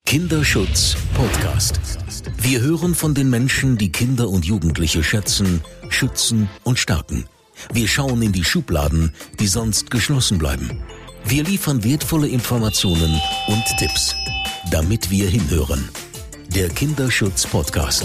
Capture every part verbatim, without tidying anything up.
Kinderschutz Podcast. Wir hören von den Menschen, die Kinder und Jugendliche schätzen, schützen und stärken. Wir schauen in die Schubladen, die sonst geschlossen bleiben. Wir liefern wertvolle Informationen und Tipps, damit wir hinhören. Der Kinderschutz Podcast.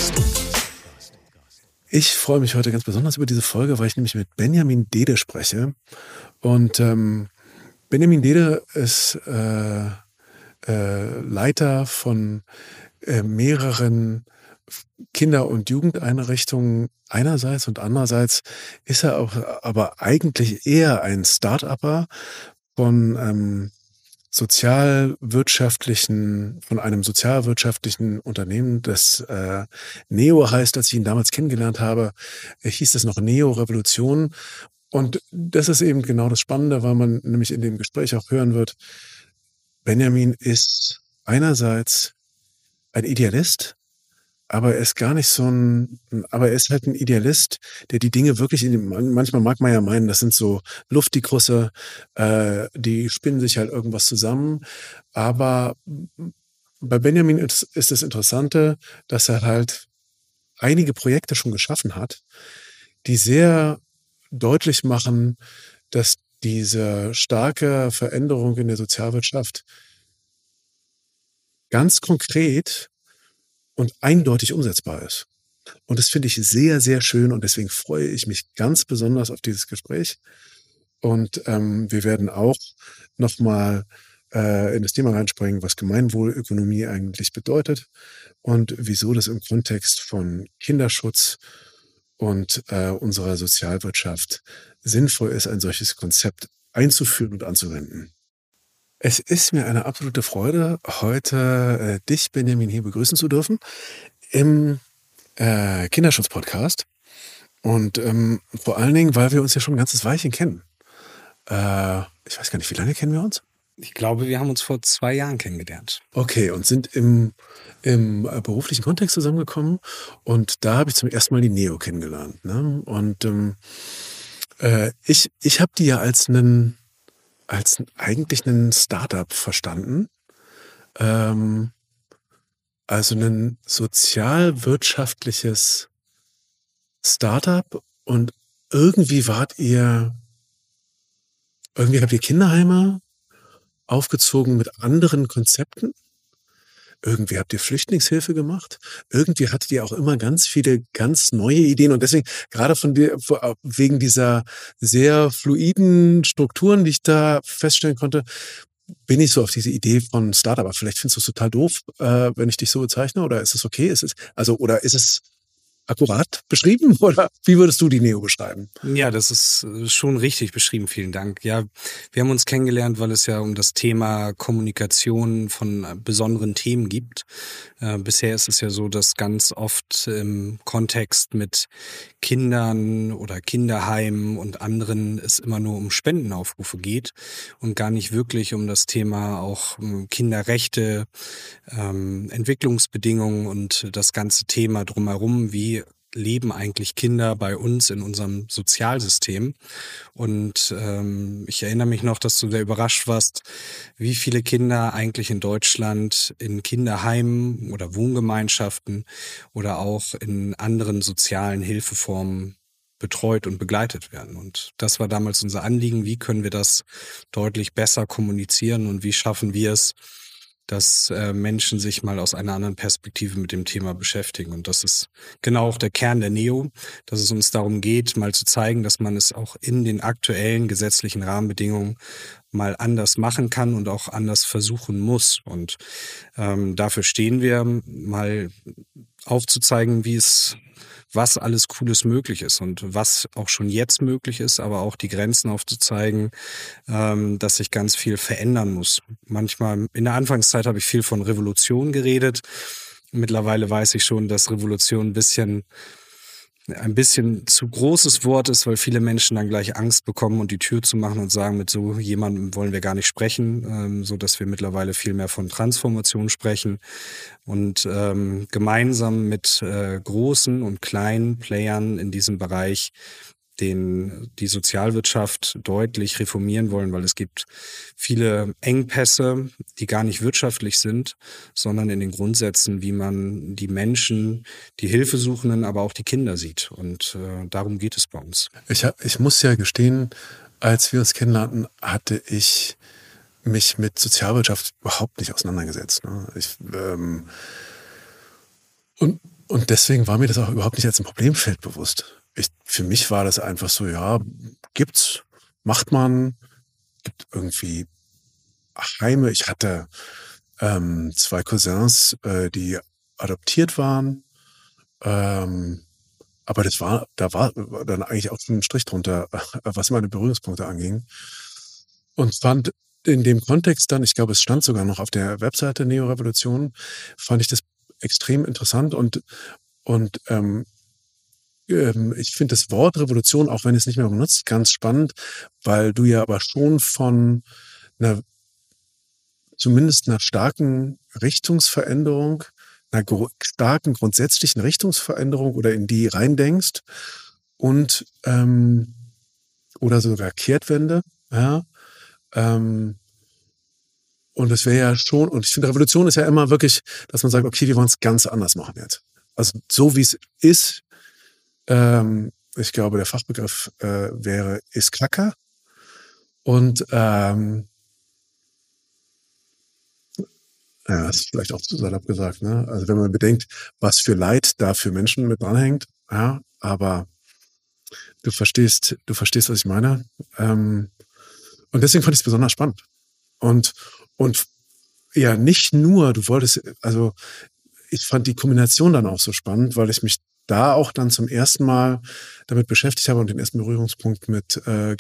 Ich freue mich heute ganz besonders über diese Folge, weil ich nämlich mit Benjamin Dede spreche. Und ähm, Benjamin Dede ist äh, äh, Leiter von äh, mehreren Kinder- und Jugendeinrichtungen einerseits und andererseits ist er auch aber eigentlich eher ein Start-Upper von ähm, sozialwirtschaftlichen, von einem sozialwirtschaftlichen Unternehmen, das äh, Neo heißt. Als ich ihn damals kennengelernt habe, äh, hieß es noch Neo Revolution. Und das ist eben genau das Spannende, weil man nämlich in dem Gespräch auch hören wird, Benjamin ist einerseits ein Idealist, aber er ist gar nicht so ein, aber er ist halt ein Idealist, der die Dinge wirklich, in, manchmal mag man ja meinen, das sind so Luftdikusse, äh, die spinnen sich halt irgendwas zusammen. Aber bei Benjamin ist, ist das Interessante, dass er halt einige Projekte schon geschaffen hat, die sehr deutlich machen, dass diese starke Veränderung in der Sozialwirtschaft ganz konkret und eindeutig umsetzbar ist. Und das finde ich sehr, sehr schön und deswegen freue ich mich ganz besonders auf dieses Gespräch. Und ähm, wir werden auch nochmal äh, in das Thema reinspringen, was Gemeinwohlökonomie eigentlich bedeutet und wieso das im Kontext von Kinderschutz und äh, unserer Sozialwirtschaft sinnvoll ist, ein solches Konzept einzuführen und anzuwenden. Es ist mir eine absolute Freude, heute äh, dich, Benjamin, hier begrüßen zu dürfen im äh, Kinderschutz-Podcast. Und ähm, vor allen Dingen, weil wir uns ja schon ein ganzes Weilchen kennen. Äh, ich weiß gar nicht, wie lange kennen wir uns? Ich glaube, wir haben uns vor zwei Jahren kennengelernt. Okay, und sind im, im äh, beruflichen Kontext zusammengekommen. Und da habe ich zum ersten Mal die Neo kennengelernt. Ne? Und ähm, äh, ich, ich habe die ja als einen als eigentlich einen Startup verstanden. Ähm, also ein sozialwirtschaftliches Startup und irgendwie wart ihr, irgendwie habt ihr Kinderheime aufgezogen mit anderen Konzepten. Irgendwie habt ihr Flüchtlingshilfe gemacht. Irgendwie hattet ihr auch immer ganz viele ganz neue Ideen. Und deswegen, gerade von dir, wegen dieser sehr fluiden Strukturen, die ich da feststellen konnte, bin ich so auf diese Idee von Startup. Aber vielleicht findest du es total doof, äh, wenn ich dich so bezeichne. Oder ist es okay? Ist es, also, oder ist es akkurat beschrieben? Oder wie würdest du die Neo beschreiben? Ja, das ist schon richtig beschrieben. Vielen Dank. Ja, wir haben uns kennengelernt, weil es ja um das Thema Kommunikation von besonderen Themen gibt. Äh, bisher ist es ja so, dass ganz oft im Kontext mit Kindern oder Kinderheimen und anderen es immer nur um Spendenaufrufe geht und gar nicht wirklich um das Thema auch um Kinderrechte, ähm, Entwicklungsbedingungen und das ganze Thema drumherum, wie leben eigentlich Kinder bei uns in unserem Sozialsystem. Und ähm, ich erinnere mich noch, dass du sehr überrascht warst, wie viele Kinder eigentlich in Deutschland in Kinderheimen oder Wohngemeinschaften oder auch in anderen sozialen Hilfeformen betreut und begleitet werden. Und das war damals unser Anliegen. Wie können wir das deutlich besser kommunizieren und wie schaffen wir es, dass äh, Menschen sich mal aus einer anderen Perspektive mit dem Thema beschäftigen. Und das ist genau auch der Kern der Neo, dass es uns darum geht, mal zu zeigen, dass man es auch in den aktuellen gesetzlichen Rahmenbedingungen mal anders machen kann und auch anders versuchen muss. Und ähm, dafür stehen wir, mal aufzuzeigen, wie es was alles Cooles möglich ist und was auch schon jetzt möglich ist, aber auch die Grenzen aufzuzeigen, ähm, dass sich ganz viel verändern muss. Manchmal, in der Anfangszeit habe ich viel von Revolution geredet. Mittlerweile weiß ich schon, dass Revolution ein bisschen ein bisschen zu großes Wort ist, weil viele Menschen dann gleich Angst bekommen und die Tür zu machen und sagen, mit so jemandem wollen wir gar nicht sprechen, ähm, so dass wir mittlerweile viel mehr von Transformation sprechen und ähm, gemeinsam mit äh, großen und kleinen Playern in diesem Bereich den die Sozialwirtschaft deutlich reformieren wollen, weil es gibt viele Engpässe, die gar nicht wirtschaftlich sind, sondern in den Grundsätzen, wie man die Menschen, die Hilfesuchenden, aber auch die Kinder sieht. Und äh, darum geht es bei uns. Ich, ich muss ja gestehen, als wir uns kennenlernten, hatte ich mich mit Sozialwirtschaft überhaupt nicht auseinandergesetzt. Ne? Ich, ähm, und, und deswegen war mir das auch überhaupt nicht als ein Problemfeld bewusst. Ich, für mich war das einfach so, ja, gibt's, macht man, gibt irgendwie Heime. Ich hatte ähm, zwei Cousins, äh, die adoptiert waren. Ähm, aber das war, da war dann eigentlich auch schon ein Strich drunter, was meine Berührungspunkte anging. Und fand in dem Kontext dann, ich glaube, es stand sogar noch auf der Webseite Neo-Revolution, fand ich das extrem interessant und, und ähm, ähm, ich finde das Wort Revolution, auch wenn es nicht mehr benutzt, ganz spannend, weil du ja aber schon von einer, zumindest einer starken Richtungsveränderung, einer gro- starken grundsätzlichen Richtungsveränderung oder in die reindenkst und ähm, oder sogar Kehrtwende, ja. Ähm, und es wäre ja schon, und ich finde, Revolution ist ja immer wirklich, dass man sagt, okay, wir wollen es ganz anders machen jetzt. Also so wie es ist, ähm, ich glaube, der Fachbegriff äh, wäre, ist Klacker. Und ähm, ja, das ist vielleicht auch zu salopp gesagt, ne? Also wenn man bedenkt, was für Leid da für Menschen mit dranhängt, ja, aber du verstehst, du verstehst, was ich meine. Ähm, und deswegen fand ich es besonders spannend. Und, und ja, nicht nur, du wolltest, also ich fand die Kombination dann auch so spannend, weil ich mich da auch dann zum ersten Mal damit beschäftigt habe und den ersten Berührungspunkt mit äh,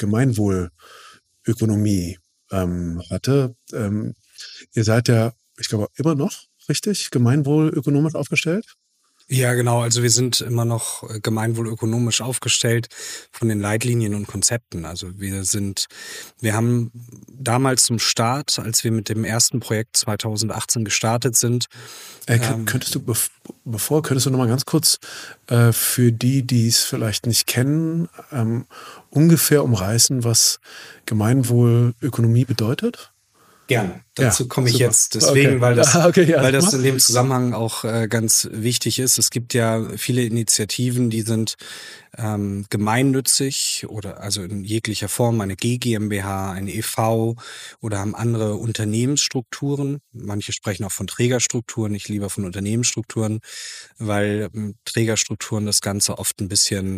Gemeinwohlökonomie ähm, hatte. Ähm, ihr seid ja, ich glaube, immer noch richtig gemeinwohlökonomisch aufgestellt. Ja, genau. Also wir sind immer noch äh, gemeinwohlökonomisch aufgestellt von den Leitlinien und Konzepten. Also wir sind, wir haben damals zum Start, als wir mit dem ersten Projekt zweitausendachtzehn gestartet sind. Äh, ähm, könntest du, bev- bevor, könntest du noch mal ganz kurz äh, für die, die es vielleicht nicht kennen, ähm, ungefähr umreißen, was Gemeinwohlökonomie bedeutet? Gern. Dazu Ja, komme ich super. jetzt deswegen, Okay. weil das, Ah, okay, ja, weil das mach. in dem Zusammenhang auch äh, ganz wichtig ist. Es gibt ja viele Initiativen, die sind ähm, gemeinnützig oder also in jeglicher Form, eine G GmbH, eine E V oder haben andere Unternehmensstrukturen. Manche sprechen auch von Trägerstrukturen, ich lieber von Unternehmensstrukturen, weil ähm, Trägerstrukturen das Ganze oft ein bisschen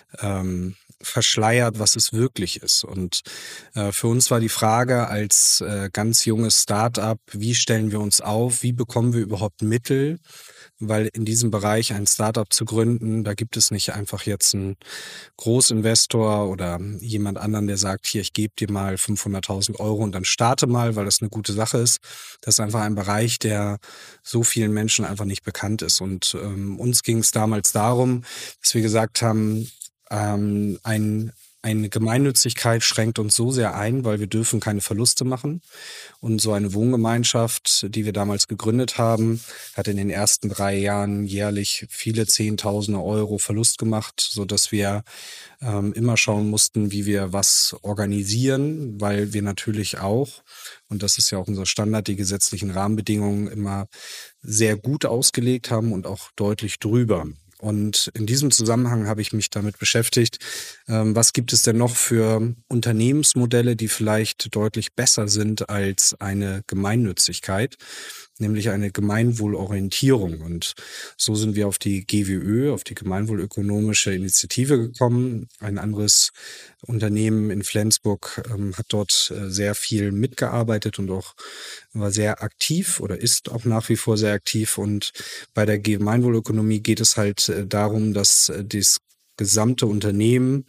ähm, verschleiert, was es wirklich ist. Und äh, für uns war die Frage als äh, ganz junges Start-up, wie stellen wir uns auf, wie bekommen wir überhaupt Mittel, weil in diesem Bereich ein Start-up zu gründen, da gibt es nicht einfach jetzt einen Großinvestor oder jemand anderen, der sagt, hier, ich gebe dir mal fünfhunderttausend Euro und dann starte mal, weil das eine gute Sache ist. Das ist einfach ein Bereich, der so vielen Menschen einfach nicht bekannt ist. Und ähm, uns ging es damals darum, dass wir gesagt haben, ähm, ein Eine Gemeinnützigkeit schränkt uns so sehr ein, weil wir dürfen keine Verluste machen. Und so eine Wohngemeinschaft, die wir damals gegründet haben, hat in den ersten drei Jahren jährlich viele Zehntausende Euro Verlust gemacht, sodass wir ähm, immer schauen mussten, wie wir was organisieren, weil wir natürlich auch, und das ist ja auch unser Standard, die gesetzlichen Rahmenbedingungen immer sehr gut ausgelegt haben und auch deutlich drüber. Und in diesem Zusammenhang habe ich mich damit beschäftigt, ähm, was gibt es denn noch für Unternehmensmodelle, die vielleicht deutlich besser sind als eine Gemeinnützigkeit, nämlich eine Gemeinwohlorientierung. Und so sind wir auf die G W Ö, auf die Gemeinwohlökonomische Initiative gekommen. Ein anderes Unternehmen in Flensburg ähm, hat dort äh, sehr viel mitgearbeitet und auch war sehr aktiv oder ist auch nach wie vor sehr aktiv. Und bei der Gemeinwohlökonomie geht es halt äh, darum, dass äh, das gesamte Unternehmen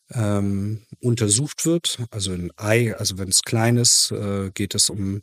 ähm, untersucht wird. Also in Ei, also wenn es klein ist, äh, geht es um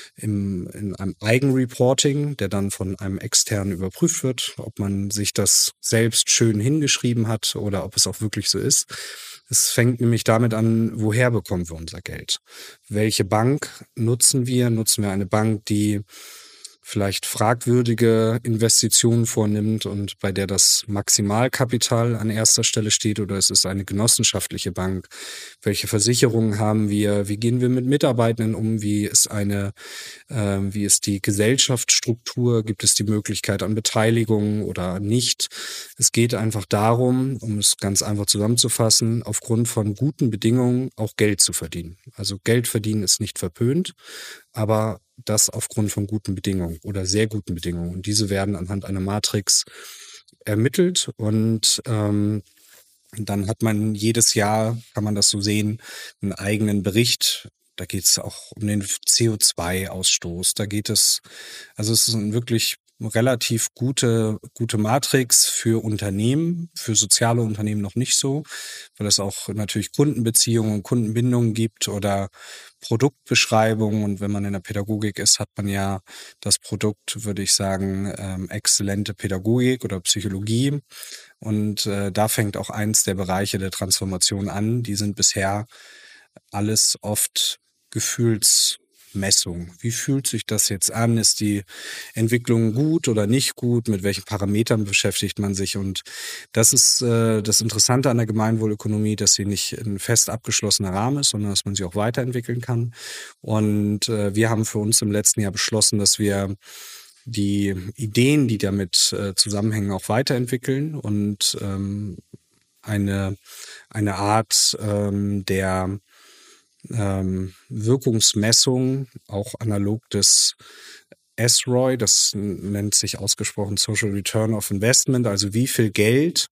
im, in einem Eigenreporting, der dann von einem externen überprüft wird, ob man sich das selbst schön hingeschrieben hat oder ob es auch wirklich so ist. Es fängt nämlich damit an, woher bekommen wir unser Geld? Welche Bank nutzen wir? Nutzen wir eine Bank, die vielleicht fragwürdige Investitionen vornimmt und bei der das Maximalkapital an erster Stelle steht, oder ist es eine genossenschaftliche Bank? Welche Versicherungen haben wir? Wie gehen wir mit Mitarbeitenden um? Wie ist eine, äh, wie ist die Gesellschaftsstruktur? Gibt es die Möglichkeit an Beteiligung oder nicht? Es geht einfach darum, um es ganz einfach zusammenzufassen, aufgrund von guten Bedingungen auch Geld zu verdienen. Also Geld verdienen ist nicht verpönt, aber das aufgrund von guten Bedingungen oder sehr guten Bedingungen. Und diese werden anhand einer Matrix ermittelt und ähm, dann hat man jedes Jahr, kann man das so sehen, einen eigenen Bericht. Da geht es auch um den C O zwei Ausstoß. Da geht es, also es ist ein wirklich relativ gute, gute Matrix für Unternehmen, für soziale Unternehmen noch nicht so, weil es auch natürlich Kundenbeziehungen und Kundenbindungen gibt oder Produktbeschreibungen. Und wenn man in der Pädagogik ist, hat man ja das Produkt, würde ich sagen, ähm, exzellente Pädagogik oder Psychologie. Und äh, da fängt auch eins der Bereiche der Transformation an. Die sind bisher alles oft Gefühlsmessung. Wie fühlt sich das jetzt an? Ist die Entwicklung gut oder nicht gut? Mit welchen Parametern beschäftigt man sich? Und das ist äh, das Interessante an der Gemeinwohlökonomie, dass sie nicht ein fest abgeschlossener Rahmen ist, sondern dass man sie auch weiterentwickeln kann. Und äh, wir haben für uns im letzten Jahr beschlossen, dass wir die Ideen, die damit äh, zusammenhängen, auch weiterentwickeln und ähm, eine, eine Art ähm, der ähm, Wirkungsmessung, auch analog des S R O I, das nennt sich ausgesprochen Social Return of Investment, also wie viel Geld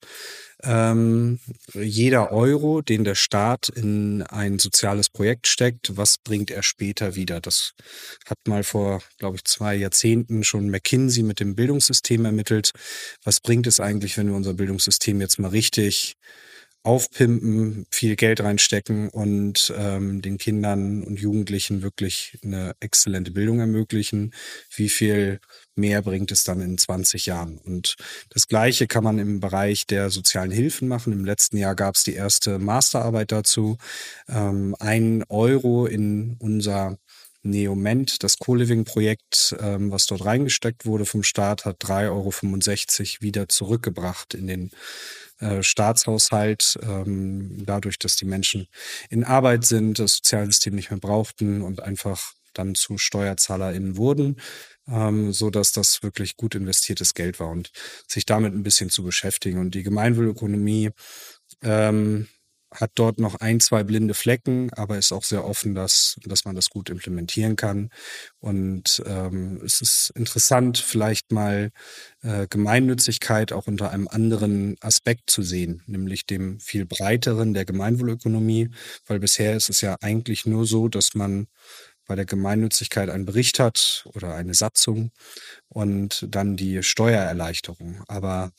ähm, jeder Euro, den der Staat in ein soziales Projekt steckt, was bringt er später wieder? Das hat mal vor, glaube ich, zwei Jahrzehnten schon McKinsey mit dem Bildungssystem ermittelt. Was bringt es eigentlich, wenn wir unser Bildungssystem jetzt mal richtig aufpimpen, viel Geld reinstecken und ähm, den Kindern und Jugendlichen wirklich eine exzellente Bildung ermöglichen? Wie viel mehr bringt es dann in zwanzig Jahren? Und das Gleiche kann man im Bereich der sozialen Hilfen machen. Im letzten Jahr gab es die erste Masterarbeit dazu. Ähm, ein Euro in unser Neoment, das Co-Living-Projekt, ähm, was dort reingesteckt wurde vom Staat, hat drei Euro fünfundsechzig wieder zurückgebracht in den äh, Staatshaushalt, ähm, dadurch, dass die Menschen in Arbeit sind, das Sozialsystem nicht mehr brauchten und einfach dann zu SteuerzahlerInnen wurden, ähm, so dass das wirklich gut investiertes Geld war und sich damit ein bisschen zu beschäftigen. Und die Gemeinwohlökonomie ähm, hat dort noch ein, zwei blinde Flecken, aber ist auch sehr offen, dass, dass man das gut implementieren kann. Und ähm, es ist interessant, vielleicht mal äh, Gemeinnützigkeit auch unter einem anderen Aspekt zu sehen, nämlich dem viel breiteren der Gemeinwohlökonomie, weil bisher ist es ja eigentlich nur so, dass man bei der Gemeinnützigkeit einen Bericht hat oder eine Satzung und dann die Steuererleichterung. Aber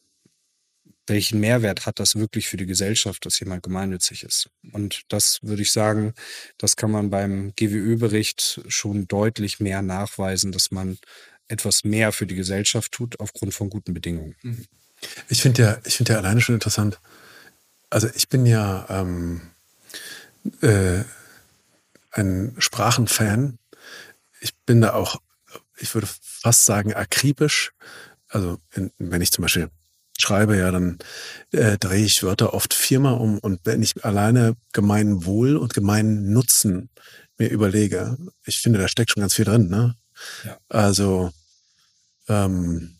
welchen Mehrwert hat das wirklich für die Gesellschaft, dass jemand gemeinnützig ist? Und das würde ich sagen, das kann man beim G W Ö-Bericht schon deutlich mehr nachweisen, dass man etwas mehr für die Gesellschaft tut aufgrund von guten Bedingungen. Ich finde ja, ich finde ja alleine schon interessant. Also ich bin ja ähm, äh, ein Sprachenfan. Ich bin da auch, ich würde fast sagen, akribisch. Also in, wenn ich zum Beispiel schreibe, ja, dann äh, drehe ich Wörter oft viermal um. Und wenn ich alleine Gemeinwohl und Gemeinnutzen mir überlege, ich finde, da steckt schon ganz viel drin, ne? Ja. Also ähm,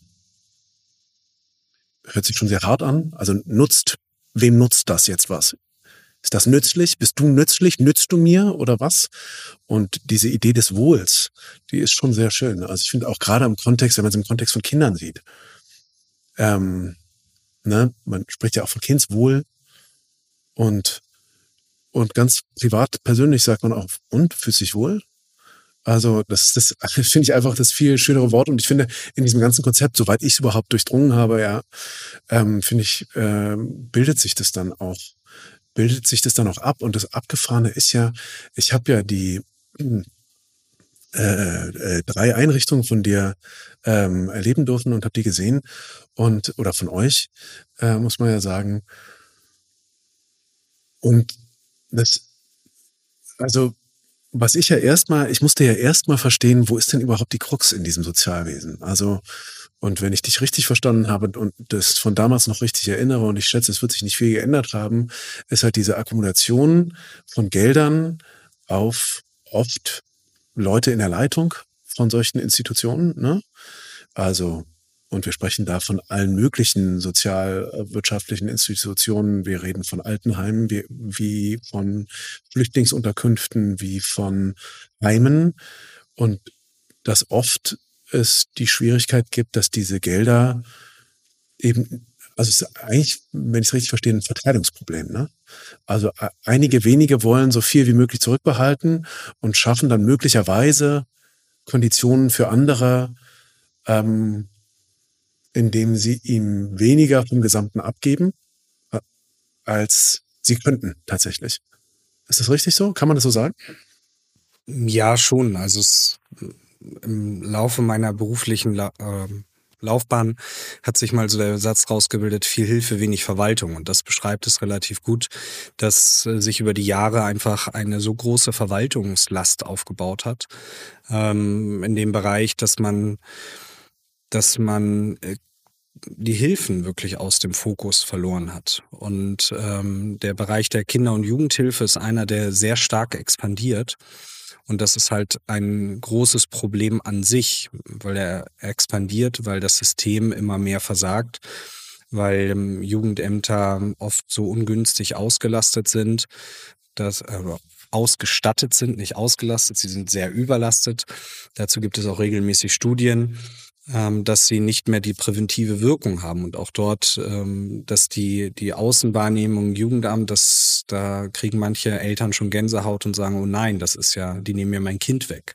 hört sich schon sehr hart an. Also nutzt, wem nutzt das jetzt was? Ist das nützlich? Bist du nützlich? Nützt du mir oder was? Und diese Idee des Wohls, die ist schon sehr schön. Also ich finde auch gerade im Kontext, wenn man es im Kontext von Kindern sieht, ähm, ne, man spricht ja auch von Kindswohl und, und ganz privat, persönlich sagt man auch, und, fühlt sich wohl? Also das, das finde ich einfach das viel schönere Wort und ich finde in diesem ganzen Konzept, soweit ich es überhaupt durchdrungen habe, ja, ähm, finde ich, äh, bildet sich das dann auch, bildet sich das dann auch ab und das Abgefahrene ist ja, ich habe ja die äh, äh, drei Einrichtungen von dir ähm, erleben dürfen und habe die gesehen und oder von euch, äh, muss man ja sagen. Und das, also was ich ja erstmal, ich musste ja erstmal verstehen, wo ist denn überhaupt die Krux in diesem Sozialwesen? Also, und wenn ich dich richtig verstanden habe und das von damals noch richtig erinnere, und ich schätze, es wird sich nicht viel geändert haben, ist halt diese Akkumulation von Geldern auf oft Leute in der Leitung von solchen Institutionen, ne? Also, und wir sprechen da von allen möglichen sozialwirtschaftlichen Institutionen. Wir reden von Altenheimen, wie, wie von Flüchtlingsunterkünften, wie von Heimen. Und dass oft es die Schwierigkeit gibt, dass diese Gelder eben, also es ist eigentlich, wenn ich es richtig verstehe, ein Verteilungsproblem, ne? Also äh, einige wenige wollen so viel wie möglich zurückbehalten und schaffen dann möglicherweise Konditionen für andere, ähm, indem sie ihm weniger vom Gesamten abgeben, äh, als sie könnten tatsächlich. Ist das richtig so? Kann man das so sagen? Ja, schon. Also es, im Laufe meiner beruflichen La äh, Laufbahn hat sich mal so der Satz rausgebildet, viel Hilfe, wenig Verwaltung. Und das beschreibt es relativ gut, dass äh, sich über die Jahre einfach eine so große Verwaltungslast aufgebaut hat, ähm, in dem Bereich, dass man, dass man äh, die Hilfen wirklich aus dem Fokus verloren hat. Und ähm, der Bereich der Kinder- und Jugendhilfe ist einer, der sehr stark expandiert. Und das ist halt ein großes Problem an sich, weil er expandiert, weil das System immer mehr versagt, weil ähm, Jugendämter oft so ungünstig ausgelastet sind, dass äh, ausgestattet sind, nicht ausgelastet, sie sind sehr überlastet. Dazu gibt es auch regelmäßig Studien, ähm, dass sie nicht mehr die präventive Wirkung haben und auch dort, ähm, dass die die Außenwahrnehmung Jugendamt, das da kriegen manche Eltern schon Gänsehaut und sagen, oh nein, das ist ja, die nehmen mir mein Kind weg.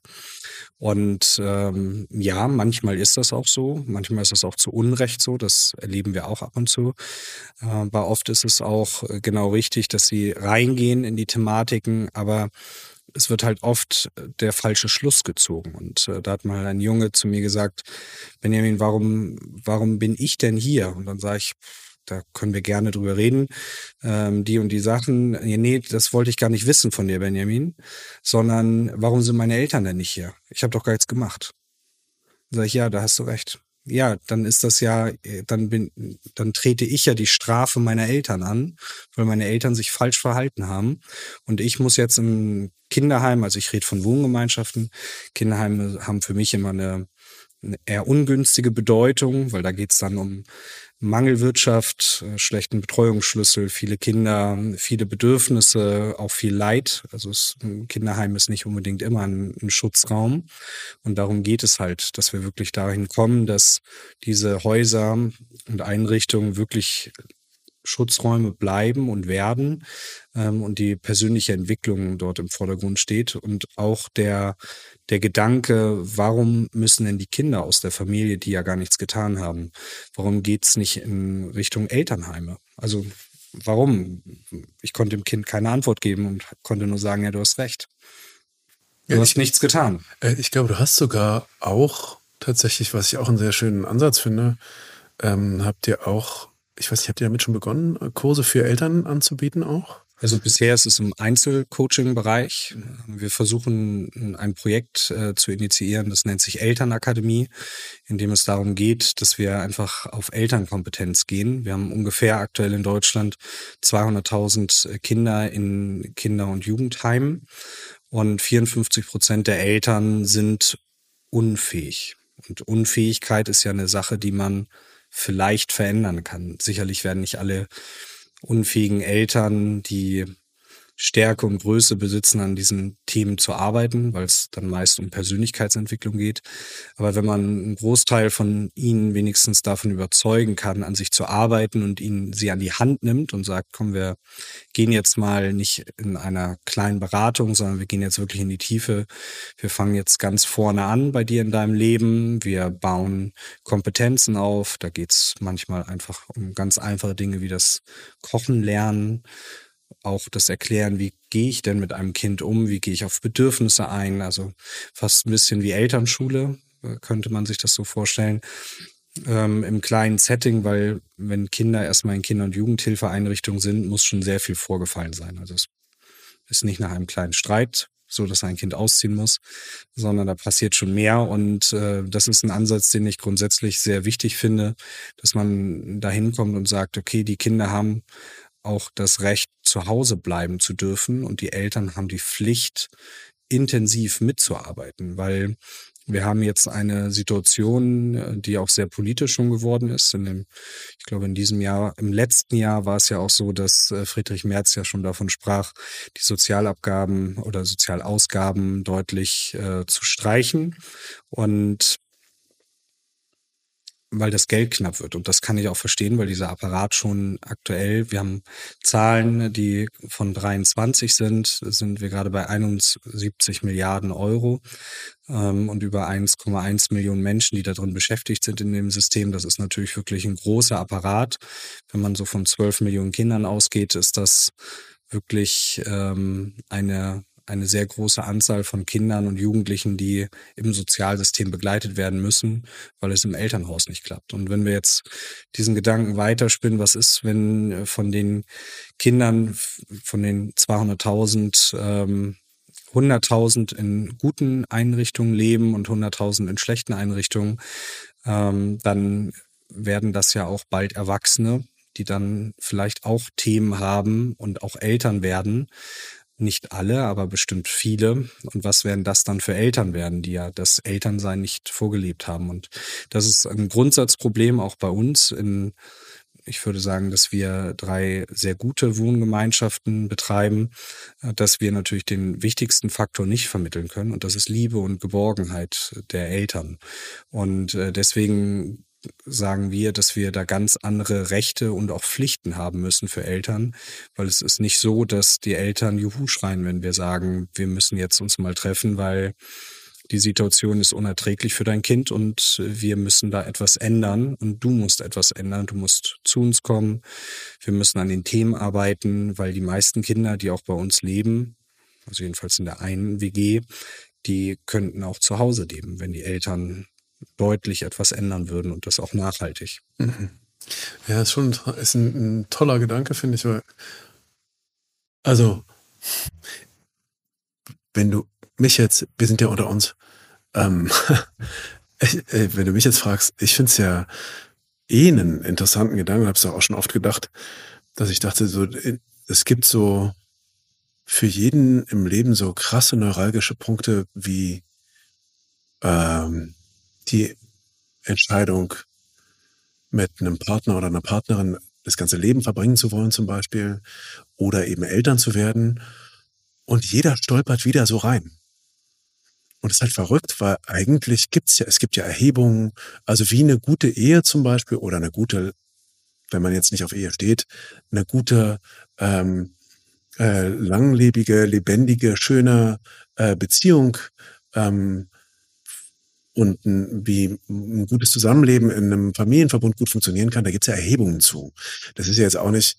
Und ähm, ja, manchmal ist das auch so, manchmal ist das auch zu Unrecht so, das erleben wir auch ab und zu. Aber oft ist es auch genau richtig, dass sie reingehen in die Thematiken, aber es wird halt oft der falsche Schluss gezogen. Und äh, da hat mal ein Junge zu mir gesagt, Benjamin, warum, warum bin ich denn hier? Und dann sage ich, da können wir gerne drüber reden, ähm, die und die Sachen. Ja, nee, das wollte ich gar nicht wissen von dir, Benjamin, sondern warum sind meine Eltern denn nicht hier? Ich habe doch gar nichts gemacht. Dann sage ich, ja, da hast du recht. Ja, dann ist das ja, dann bin, dann trete ich ja die Strafe meiner Eltern an, weil meine Eltern sich falsch verhalten haben. Und ich muss jetzt im Kinderheim, also ich rede von Wohngemeinschaften, Kinderheime haben für mich immer eine, eine eher ungünstige Bedeutung, weil da geht's dann um Mangelwirtschaft, äh, schlechten Betreuungsschlüssel, viele Kinder, viele Bedürfnisse, auch viel Leid. Also es, ein Kinderheim ist nicht unbedingt immer ein, ein Schutzraum. Und darum geht es halt, dass wir wirklich dahin kommen, dass diese Häuser und Einrichtungen wirklich Schutzräume bleiben und werden, ähm, und die persönliche Entwicklung dort im Vordergrund steht und auch der der Gedanke, warum müssen denn die Kinder aus der Familie, die ja gar nichts getan haben, warum geht's nicht in Richtung Elternheime? Also warum? Ich konnte dem Kind keine Antwort geben und konnte nur sagen, ja, du hast recht. Du Ja, hast ich, nichts getan. äh, ich glaube, du hast sogar auch tatsächlich, was ich auch einen sehr schönen Ansatz finde, ähm, habt ihr auch, ich weiß nicht, habt ihr damit schon begonnen, äh, Kurse für Eltern anzubieten auch? Also bisher ist es im Einzelcoaching-Bereich. Wir versuchen ein Projekt äh, zu initiieren, das nennt sich Elternakademie, in dem es darum geht, dass wir einfach auf Elternkompetenz gehen. Wir haben ungefähr aktuell in Deutschland zweihunderttausend Kinder in Kinder- und Jugendheimen und vierundfünfzig Prozent der Eltern sind unfähig. Und Unfähigkeit ist ja eine Sache, die man vielleicht verändern kann. Sicherlich werden nicht alle unfähigen Eltern, die Stärke und Größe besitzen, an diesen Themen zu arbeiten, weil es dann meist um Persönlichkeitsentwicklung geht. Aber wenn man einen Großteil von ihnen wenigstens davon überzeugen kann, an sich zu arbeiten und ihnen sie an die Hand nimmt und sagt, komm, wir gehen jetzt mal nicht in einer kleinen Beratung, sondern wir gehen jetzt wirklich in die Tiefe. Wir fangen jetzt ganz vorne an bei dir in deinem Leben. Wir bauen Kompetenzen auf. Da geht es manchmal einfach um ganz einfache Dinge wie das Kochen lernen, auch das Erklären, wie gehe ich denn mit einem Kind um, wie gehe ich auf Bedürfnisse ein, also fast ein bisschen wie Elternschule, könnte man sich das so vorstellen, ähm, im kleinen Setting, weil wenn Kinder erstmal in Kinder- und Jugendhilfeeinrichtungen sind, muss schon sehr viel vorgefallen sein. Also es ist nicht nach einem kleinen Streit, so, dass ein Kind ausziehen muss, sondern da passiert schon mehr. Und äh, das ist ein Ansatz, den ich grundsätzlich sehr wichtig finde, dass man da hinkommt und sagt, okay, die Kinder haben auch das Recht, zu Hause bleiben zu dürfen und die Eltern haben die Pflicht, intensiv mitzuarbeiten, weil wir haben jetzt eine Situation, die auch sehr politisch schon geworden ist. In dem, ich glaube, in diesem Jahr, im letzten Jahr war es ja auch so, dass Friedrich Merz ja schon davon sprach, die Sozialabgaben oder Sozialausgaben deutlich äh, zu streichen. Und weil das Geld knapp wird. Und das kann ich auch verstehen, weil dieser Apparat schon aktuell, wir haben Zahlen, die von dreiundzwanzig sind, sind wir gerade bei einundsiebzig Milliarden Euro ähm, und über eins Komma eins Millionen Menschen, die da drin beschäftigt sind in dem System. Das ist natürlich wirklich ein großer Apparat. Wenn man so von zwölf Millionen Kindern ausgeht, ist das wirklich ähm, eine eine sehr große Anzahl von Kindern und Jugendlichen, die im Sozialsystem begleitet werden müssen, weil es im Elternhaus nicht klappt. Und wenn wir jetzt diesen Gedanken weiterspinnen, was ist, wenn von den Kindern, von den zweihunderttausend, ähm, hunderttausend in guten Einrichtungen leben und hunderttausend in schlechten Einrichtungen, ähm, dann werden das ja auch bald Erwachsene, die dann vielleicht auch Themen haben und auch Eltern werden. Nicht alle, aber bestimmt viele. Und was werden das dann für Eltern werden, die ja das Elternsein nicht vorgelebt haben? Und das ist ein Grundsatzproblem auch bei uns. In, ich würde sagen, dass wir drei sehr gute Wohngemeinschaften betreiben, dass wir natürlich den wichtigsten Faktor nicht vermitteln können. Und das ist Liebe und Geborgenheit der Eltern. Und deswegen sagen wir, dass wir da ganz andere Rechte und auch Pflichten haben müssen für Eltern, weil es ist nicht so, dass die Eltern Juhu schreien, wenn wir sagen, wir müssen jetzt uns mal treffen, weil die Situation ist unerträglich für dein Kind und wir müssen da etwas ändern und du musst etwas ändern, du musst zu uns kommen, wir müssen an den Themen arbeiten, weil die meisten Kinder, die auch bei uns leben, also jedenfalls in der einen W G, die könnten auch zu Hause leben, wenn die Eltern deutlich etwas ändern würden und das auch nachhaltig. Mhm. Ja, ist schon ist ein, ein toller Gedanke, finde ich. Weil, also, wenn du mich jetzt, wir sind ja unter uns, ähm, wenn du mich jetzt fragst, ich finde es ja eh einen interessanten Gedanken, habe es auch schon oft gedacht, dass ich dachte, so, es gibt so für jeden im Leben so krasse neuralgische Punkte wie ähm, die Entscheidung, mit einem Partner oder einer Partnerin das ganze Leben verbringen zu wollen zum Beispiel oder eben Eltern zu werden. Und jeder stolpert wieder so rein. Und das ist halt verrückt, weil eigentlich gibt's ja, es gibt ja Erhebungen, also wie eine gute Ehe zum Beispiel oder eine gute, wenn man jetzt nicht auf Ehe steht, eine gute, ähm, äh, langlebige, lebendige, schöne äh, Beziehung ähm, und ein, wie ein gutes Zusammenleben in einem Familienverbund gut funktionieren kann, da gibt's ja Erhebungen zu. Das ist ja jetzt auch nicht,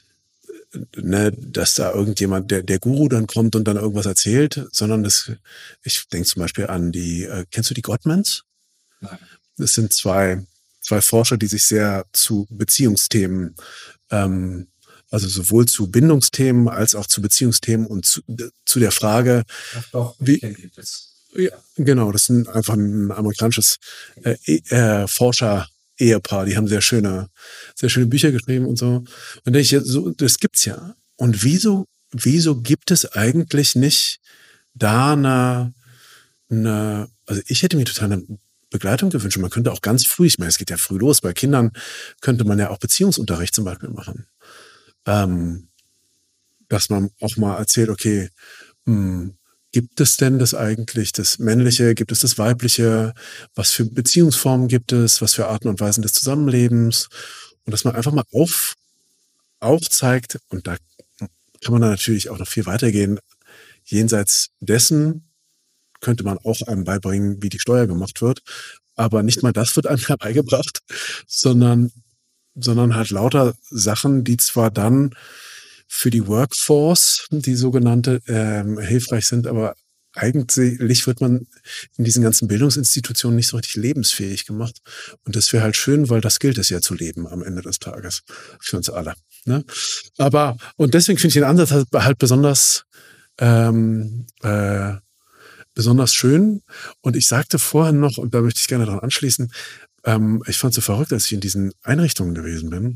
ne, dass da irgendjemand, der, der Guru dann kommt und dann irgendwas erzählt, sondern das, ich denke zum Beispiel an die, äh, kennst du die Gottmans? Nein. Das sind zwei, zwei Forscher, die sich sehr zu Beziehungsthemen, ähm, also sowohl zu Bindungsthemen als auch zu Beziehungsthemen und zu, zu der Frage, Ach doch, wie, gibt es. Ja, genau, das ist einfach ein amerikanisches äh, äh, Forscher-Ehepaar, die haben sehr schöne, sehr schöne Bücher geschrieben und so. Und denke ich, so, das gibt's ja. Und wieso, wieso gibt es eigentlich nicht da eine, eine, also ich hätte mir total eine Begleitung gewünscht. Man könnte auch ganz früh, ich meine, es geht ja früh los, bei Kindern könnte man ja auch Beziehungsunterricht zum Beispiel machen. Ähm, dass man auch mal erzählt, okay, mh, gibt es denn das eigentlich, das Männliche, gibt es das Weibliche, was für Beziehungsformen gibt es, was für Arten und Weisen des Zusammenlebens und dass man einfach mal auf, aufzeigt und da kann man dann natürlich auch noch viel weitergehen. Jenseits dessen könnte man auch einem beibringen, wie die Steuer gemacht wird, aber nicht mal das wird einem beigebracht, sondern, sondern halt lauter Sachen, die zwar dann für die Workforce, die sogenannte, ähm, hilfreich sind, aber eigentlich wird man in diesen ganzen Bildungsinstitutionen nicht so richtig lebensfähig gemacht. Und das wäre halt schön, weil das gilt es ja zu leben am Ende des Tages. Für uns alle. Ne? Aber, und deswegen finde ich den Ansatz halt, halt besonders ähm, äh, besonders schön. Und ich sagte vorhin noch, und da möchte ich gerne dran anschließen, ähm, ich fand es so verrückt, als ich in diesen Einrichtungen gewesen bin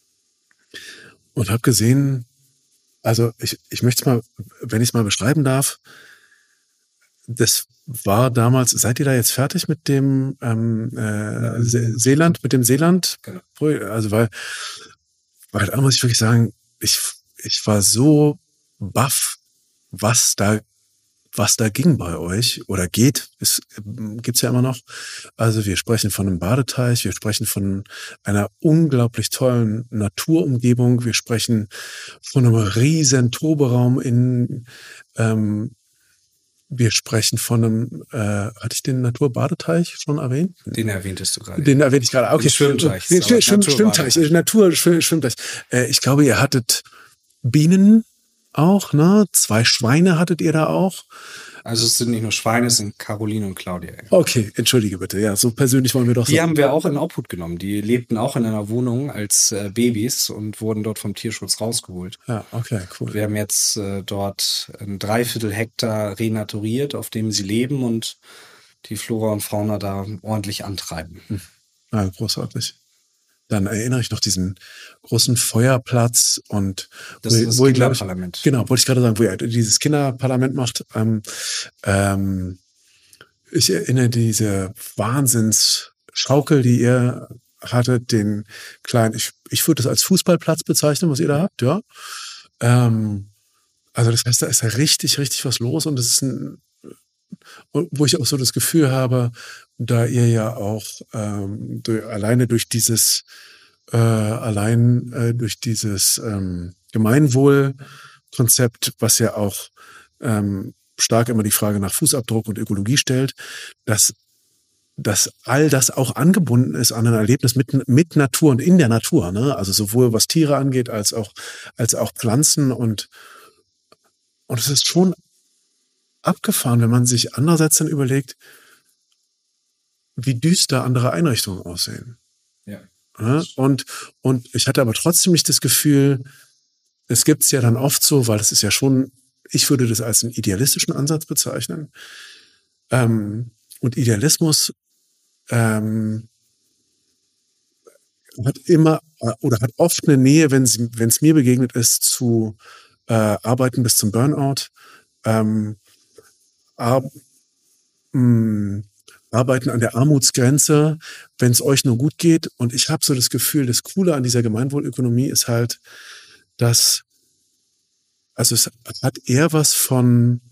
und habe gesehen, also ich, ich möchte es mal, wenn ich es mal beschreiben darf, das war damals, seid ihr da jetzt fertig mit dem ähm, äh, See- Seeland, mit dem Seeland? Genau. Also weil, weil da muss ich wirklich sagen, ich, ich war so baff, was da was da ging bei euch oder geht, es gibt's ja immer noch. Also wir sprechen von einem Badeteich, wir sprechen von einer unglaublich tollen Naturumgebung, wir sprechen von einem riesen Toberaum in, ähm, wir sprechen von einem, äh, hatte ich den Naturbadeteich schon erwähnt? Den erwähntest du gerade. Den erwähne ich gerade. Okay. Den Schwimmteich. Den Schwimm, Schwimm, Schwimmteich, Natur, Schwimm, Schwimmteich. Äh, ich glaube, ihr hattet Bienen auch, ne? Zwei Schweine hattet ihr da auch. Also es sind nicht nur Schweine, es sind Caroline und Claudia. Okay, entschuldige bitte. Ja, so persönlich wollen wir doch Die so. haben wir auch in Obhut genommen. Die lebten auch in einer Wohnung als äh, Babys und wurden dort vom Tierschutz rausgeholt. Ja, okay, cool. Wir haben jetzt äh, dort ein Dreiviertel Hektar renaturiert, auf dem sie leben und die Flora und Fauna da ordentlich antreiben. Hm. Ja, großartig. Dann erinnere ich noch diesen großen Feuerplatz und das wo, ist das wo Kinderparlament. Ich, genau, wollte ich gerade sagen, wo ihr dieses Kinderparlament macht. Ähm, ähm, ich erinnere diese Wahnsinnsschaukel, die ihr hattet, den kleinen, ich, ich würde das als Fußballplatz bezeichnen, was ihr da habt, ja. Ähm, also das heißt, da ist ja richtig, richtig was los und es ist ein, wo ich auch so das Gefühl habe, da ihr ja auch ähm, durch, alleine durch dieses äh, allein äh, durch dieses ähm, Gemeinwohlkonzept, was ja auch ähm, stark immer die Frage nach Fußabdruck und Ökologie stellt, dass dass all das auch angebunden ist an ein Erlebnis mit, mit Natur und in der Natur, ne? Also sowohl was Tiere angeht, als auch, als auch Pflanzen und, und es ist schon abgefahren, wenn man sich andererseits dann überlegt, wie düster andere Einrichtungen aussehen. Ja. Ja? Und, und ich hatte aber trotzdem nicht das Gefühl, es gibt es ja dann oft so, weil es ist ja schon, ich würde das als einen idealistischen Ansatz bezeichnen. Ähm, und Idealismus ähm, hat immer oder hat oft eine Nähe, wenn es mir begegnet ist, zu äh, Arbeiten bis zum Burnout. Ähm, Ar mh, arbeiten an der Armutsgrenze, wenn es euch nur gut geht. Und ich habe so das Gefühl, das Coole an dieser Gemeinwohlökonomie ist halt, dass, also es hat eher was von,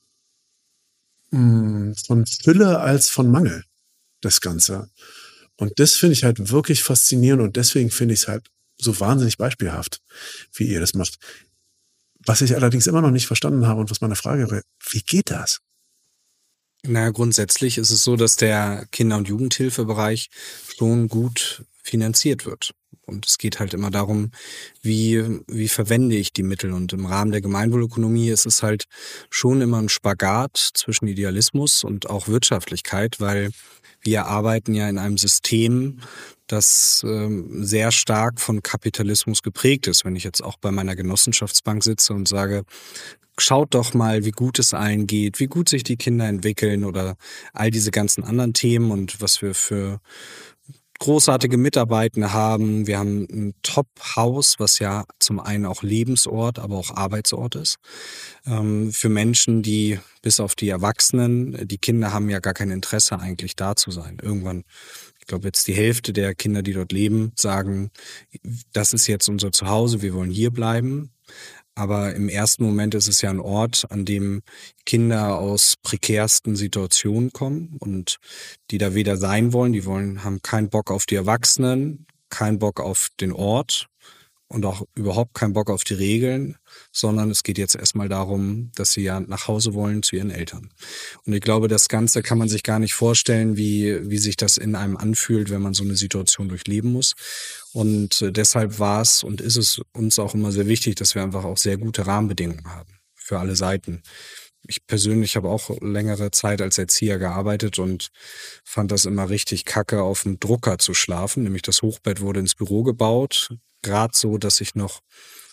mh, von Fülle als von Mangel, das Ganze. Und das finde ich halt wirklich faszinierend und deswegen finde ich es halt so wahnsinnig beispielhaft, wie ihr das macht. Was ich allerdings immer noch nicht verstanden habe und was meine Frage wäre, wie geht das? Na, grundsätzlich ist es so, dass der Kinder- und Jugendhilfebereich schon gut finanziert wird. Und es geht halt immer darum, wie, wie verwende ich die Mittel. Und im Rahmen der Gemeinwohlökonomie ist es halt schon immer ein Spagat zwischen Idealismus und auch Wirtschaftlichkeit, weil wir arbeiten ja in einem System, das ähm, sehr stark von Kapitalismus geprägt ist. Wenn ich jetzt auch bei meiner Genossenschaftsbank sitze und sage, schaut doch mal, wie gut es allen geht, wie gut sich die Kinder entwickeln oder all diese ganzen anderen Themen und was wir für großartige Mitarbeitende haben. Wir haben ein Top-Haus, was ja zum einen auch Lebensort, aber auch Arbeitsort ist. Ähm, für Menschen, die bis auf die Erwachsenen, die Kinder haben ja gar kein Interesse eigentlich da zu sein. Irgendwann, ich glaube jetzt die Hälfte der Kinder, die dort leben, sagen, das ist jetzt unser Zuhause, wir wollen hier bleiben. Aber im ersten Moment ist es ja ein Ort, an dem Kinder aus prekärsten Situationen kommen und die da weder sein wollen, die wollen, haben keinen Bock auf die Erwachsenen, keinen Bock auf den Ort und auch überhaupt keinen Bock auf die Regeln, sondern es geht jetzt erstmal darum, dass sie ja nach Hause wollen zu ihren Eltern. Und ich glaube, das Ganze kann man sich gar nicht vorstellen, wie, wie sich das in einem anfühlt, wenn man so eine Situation durchleben muss. Und deshalb war es und ist es uns auch immer sehr wichtig, dass wir einfach auch sehr gute Rahmenbedingungen haben für alle Seiten. Ich persönlich habe auch längere Zeit als Erzieher gearbeitet und fand das immer richtig kacke, auf dem Drucker zu schlafen. Nämlich das Hochbett wurde ins Büro gebaut, gerade so, dass ich noch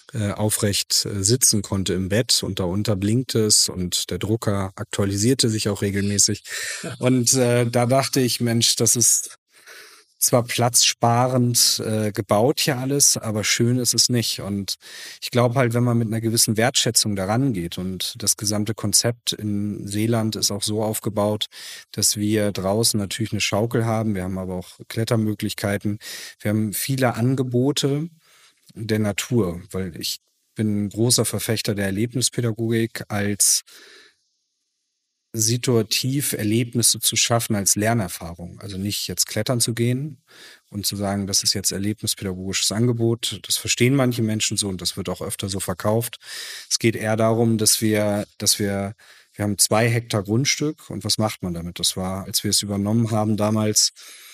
äh, aufrecht äh, sitzen konnte im Bett und darunter blinkte es und der Drucker aktualisierte sich auch regelmäßig. Und äh, da dachte ich, Mensch, das ist zwar platzsparend äh, gebaut hier alles, aber schön ist es nicht. Und ich glaube halt, wenn man mit einer gewissen Wertschätzung daran geht und das gesamte Konzept in Seeland ist auch so aufgebaut, dass wir draußen natürlich eine Schaukel haben, wir haben aber auch Klettermöglichkeiten, wir haben viele Angebote der Natur, weil ich bin ein großer Verfechter der Erlebnispädagogik als situativ Erlebnisse zu schaffen als Lernerfahrung. Also nicht jetzt klettern zu gehen und zu sagen, das ist jetzt erlebnispädagogisches Angebot. Das verstehen manche Menschen so und das wird auch öfter so verkauft. Es geht eher darum, dass wir, dass wir, wir haben zwei Hektar Grundstück und was macht man damit? Das war, als wir es übernommen haben damals,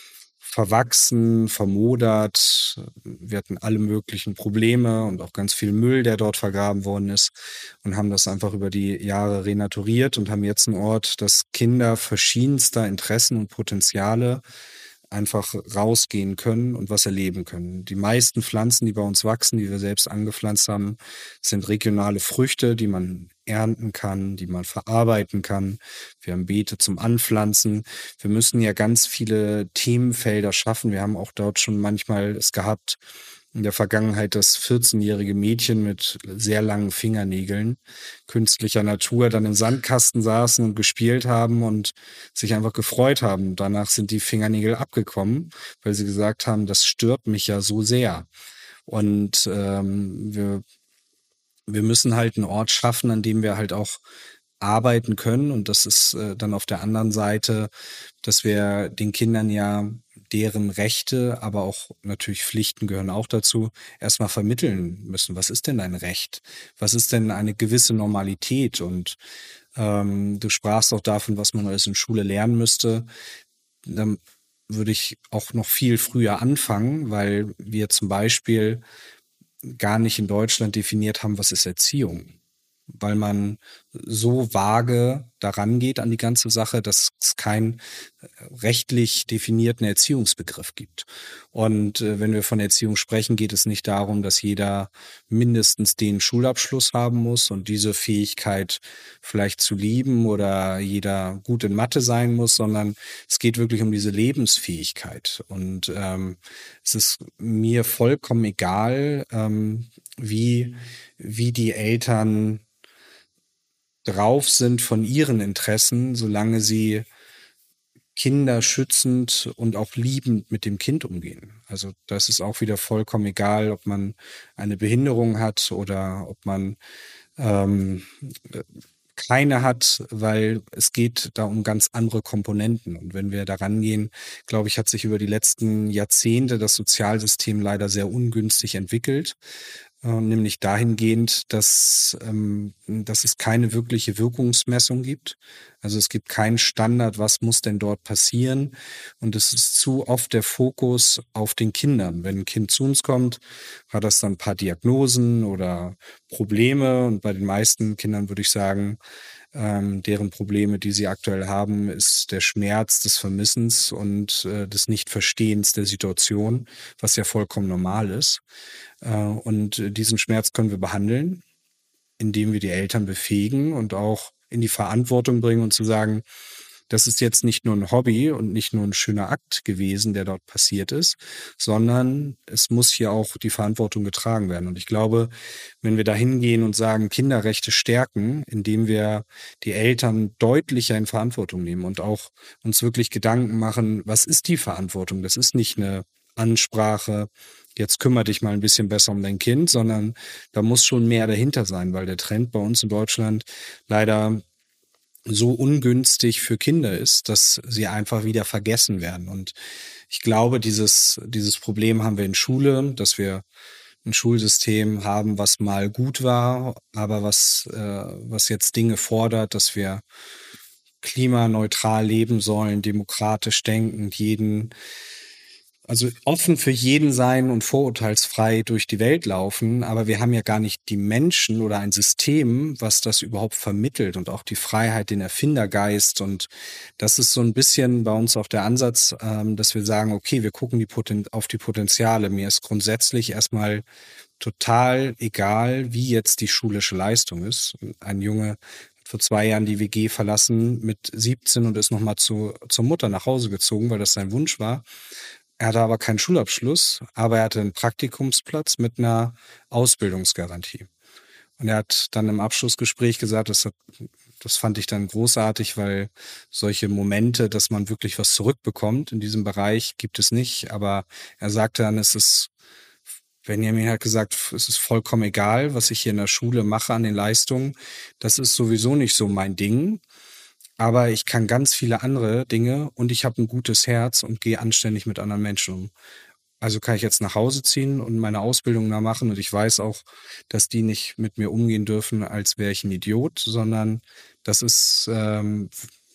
verwachsen, vermodert. Wir hatten alle möglichen Probleme und auch ganz viel Müll, der dort vergraben worden ist und haben das einfach über die Jahre renaturiert und haben jetzt einen Ort, dass Kinder verschiedenster Interessen und Potenziale einfach rausgehen können und was erleben können. Die meisten Pflanzen, die bei uns wachsen, die wir selbst angepflanzt haben, sind regionale Früchte, die man ernten kann, die man verarbeiten kann. Wir haben Beete zum Anpflanzen. Wir müssen ja ganz viele Themenfelder schaffen. Wir haben auch dort schon manchmal es gehabt, in der Vergangenheit, dass vierzehnjährige Mädchen mit sehr langen Fingernägeln künstlicher Natur dann im Sandkasten saßen und gespielt haben und sich einfach gefreut haben. Danach sind die Fingernägel abgekommen, weil sie gesagt haben, das stört mich ja so sehr. Und ähm, wir, wir müssen halt einen Ort schaffen, an dem wir halt auch arbeiten können. Und das ist äh, dann auf der anderen Seite, dass wir den Kindern ja deren Rechte, aber auch natürlich Pflichten gehören auch dazu, erstmal vermitteln müssen. Was ist denn ein Recht? Was ist denn eine gewisse Normalität? Und ähm, du sprachst auch davon, was man alles in Schule lernen müsste. Dann würde ich auch noch viel früher anfangen, weil wir zum Beispiel gar nicht in Deutschland definiert haben, was ist Erziehung. Weil man so vage daran geht an die ganze Sache, dass es keinen rechtlich definierten Erziehungsbegriff gibt. Und äh, wenn wir von Erziehung sprechen, geht es nicht darum, dass jeder mindestens den Schulabschluss haben muss und diese Fähigkeit vielleicht zu lieben oder jeder gut in Mathe sein muss, sondern es geht wirklich um diese Lebensfähigkeit. Und ähm, es ist mir vollkommen egal, ähm, wie, wie die Eltern drauf sind von ihren Interessen, solange sie Kinder schützend und auch liebend mit dem Kind umgehen. Also das ist auch wieder vollkommen egal, ob man eine Behinderung hat oder ob man ähm, keine hat, weil es geht da um ganz andere Komponenten. Und wenn wir da rangehen, glaube ich, hat sich über die letzten Jahrzehnte das Sozialsystem leider sehr ungünstig entwickelt. Äh, nämlich dahingehend, dass, ähm, dass es keine wirkliche Wirkungsmessung gibt. Also es gibt keinen Standard, was muss denn dort passieren. Und es ist zu oft der Fokus auf den Kindern. Wenn ein Kind zu uns kommt, hat das dann ein paar Diagnosen oder Probleme. Und bei den meisten Kindern würde ich sagen, ähm, deren Probleme, die sie aktuell haben, ist der Schmerz des Vermissens und äh, des Nichtverstehens der Situation, was ja vollkommen normal ist. Äh, und diesen Schmerz können wir behandeln, indem wir die Eltern befähigen und auch in die Verantwortung bringen und zu sagen, das ist jetzt nicht nur ein Hobby und nicht nur ein schöner Akt gewesen, der dort passiert ist, sondern es muss hier auch die Verantwortung getragen werden. Und ich glaube, wenn wir da hingehen und sagen, Kinderrechte stärken, indem wir die Eltern deutlicher in Verantwortung nehmen und auch uns wirklich Gedanken machen, was ist die Verantwortung? Das ist nicht eine Ansprache, jetzt kümmere dich mal ein bisschen besser um dein Kind, sondern da muss schon mehr dahinter sein, weil der Trend bei uns in Deutschland leider so ungünstig für Kinder ist, dass sie einfach wieder vergessen werden. Und ich glaube, dieses, dieses Problem haben wir in Schule, dass wir ein Schulsystem haben, was mal gut war, aber was, äh, was jetzt Dinge fordert, dass wir klimaneutral leben sollen, demokratisch denkend, jeden also offen für jeden sein und vorurteilsfrei durch die Welt laufen, aber wir haben ja gar nicht die Menschen oder ein System, was das überhaupt vermittelt und auch die Freiheit, den Erfindergeist. Und das ist so ein bisschen bei uns auch der Ansatz, ähm, dass wir sagen, okay, wir gucken die Poten- auf die Potenziale. Mir ist grundsätzlich erstmal total egal, wie jetzt die schulische Leistung ist. Ein Junge hat vor zwei Jahren die W G verlassen mit siebzehn und ist nochmal zu, zur Mutter nach Hause gezogen, weil das sein Wunsch war. Er hatte aber keinen Schulabschluss, aber er hatte einen Praktikumsplatz mit einer Ausbildungsgarantie. Und er hat dann im Abschlussgespräch gesagt, das, hat, das fand ich dann großartig, weil solche Momente, dass man wirklich was zurückbekommt in diesem Bereich, gibt es nicht. Aber er sagte dann, es ist, Benjamin hat gesagt, es ist vollkommen egal, was ich hier in der Schule mache an den Leistungen. Das ist sowieso nicht so mein Ding. Aber ich kann ganz viele andere Dinge und ich habe ein gutes Herz und gehe anständig mit anderen Menschen um. Also kann ich jetzt nach Hause ziehen und meine Ausbildung da machen und ich weiß auch, dass die nicht mit mir umgehen dürfen, als wäre ich ein Idiot, sondern das ist, ähm,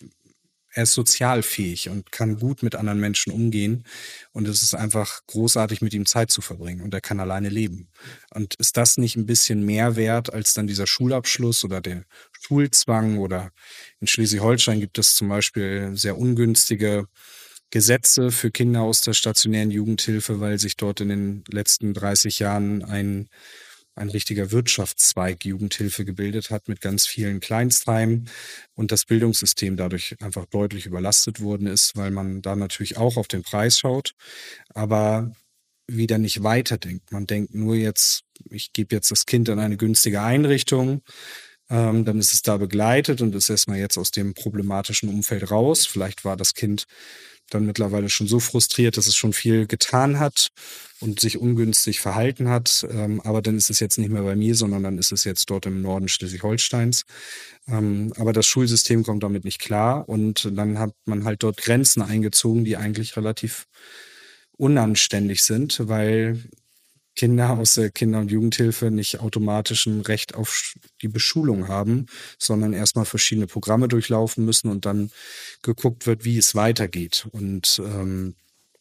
er ist sozialfähig und kann gut mit anderen Menschen umgehen und es ist einfach großartig, mit ihm Zeit zu verbringen und er kann alleine leben. Und ist das nicht ein bisschen mehr wert als dann dieser Schulabschluss oder der Schulzwang? Oder in Schleswig-Holstein gibt es zum Beispiel sehr ungünstige Gesetze für Kinder aus der stationären Jugendhilfe, weil sich dort in den letzten dreißig Jahren ein ein richtiger Wirtschaftszweig Jugendhilfe gebildet hat mit ganz vielen Kleinstheimen und das Bildungssystem dadurch einfach deutlich überlastet worden ist, weil man da natürlich auch auf den Preis schaut, aber wieder nicht weiterdenkt. Man denkt nur jetzt, ich gebe jetzt das Kind in eine günstige Einrichtung, ähm, dann ist es da begleitet und ist erstmal jetzt aus dem problematischen Umfeld raus. Vielleicht war das Kind dann mittlerweile schon so frustriert, dass es schon viel getan hat und sich ungünstig verhalten hat. Ähm, aber dann ist es jetzt nicht mehr bei mir, sondern dann ist es jetzt dort im Norden Schleswig-Holsteins. Ähm, aber das Schulsystem kommt damit nicht klar und dann hat man halt dort Grenzen eingezogen, die eigentlich relativ unanständig sind, weil Kinder aus der Kinder- und Jugendhilfe nicht automatisch ein Recht auf die Beschulung haben, sondern erstmal verschiedene Programme durchlaufen müssen und dann geguckt wird, wie es weitergeht. Und ähm,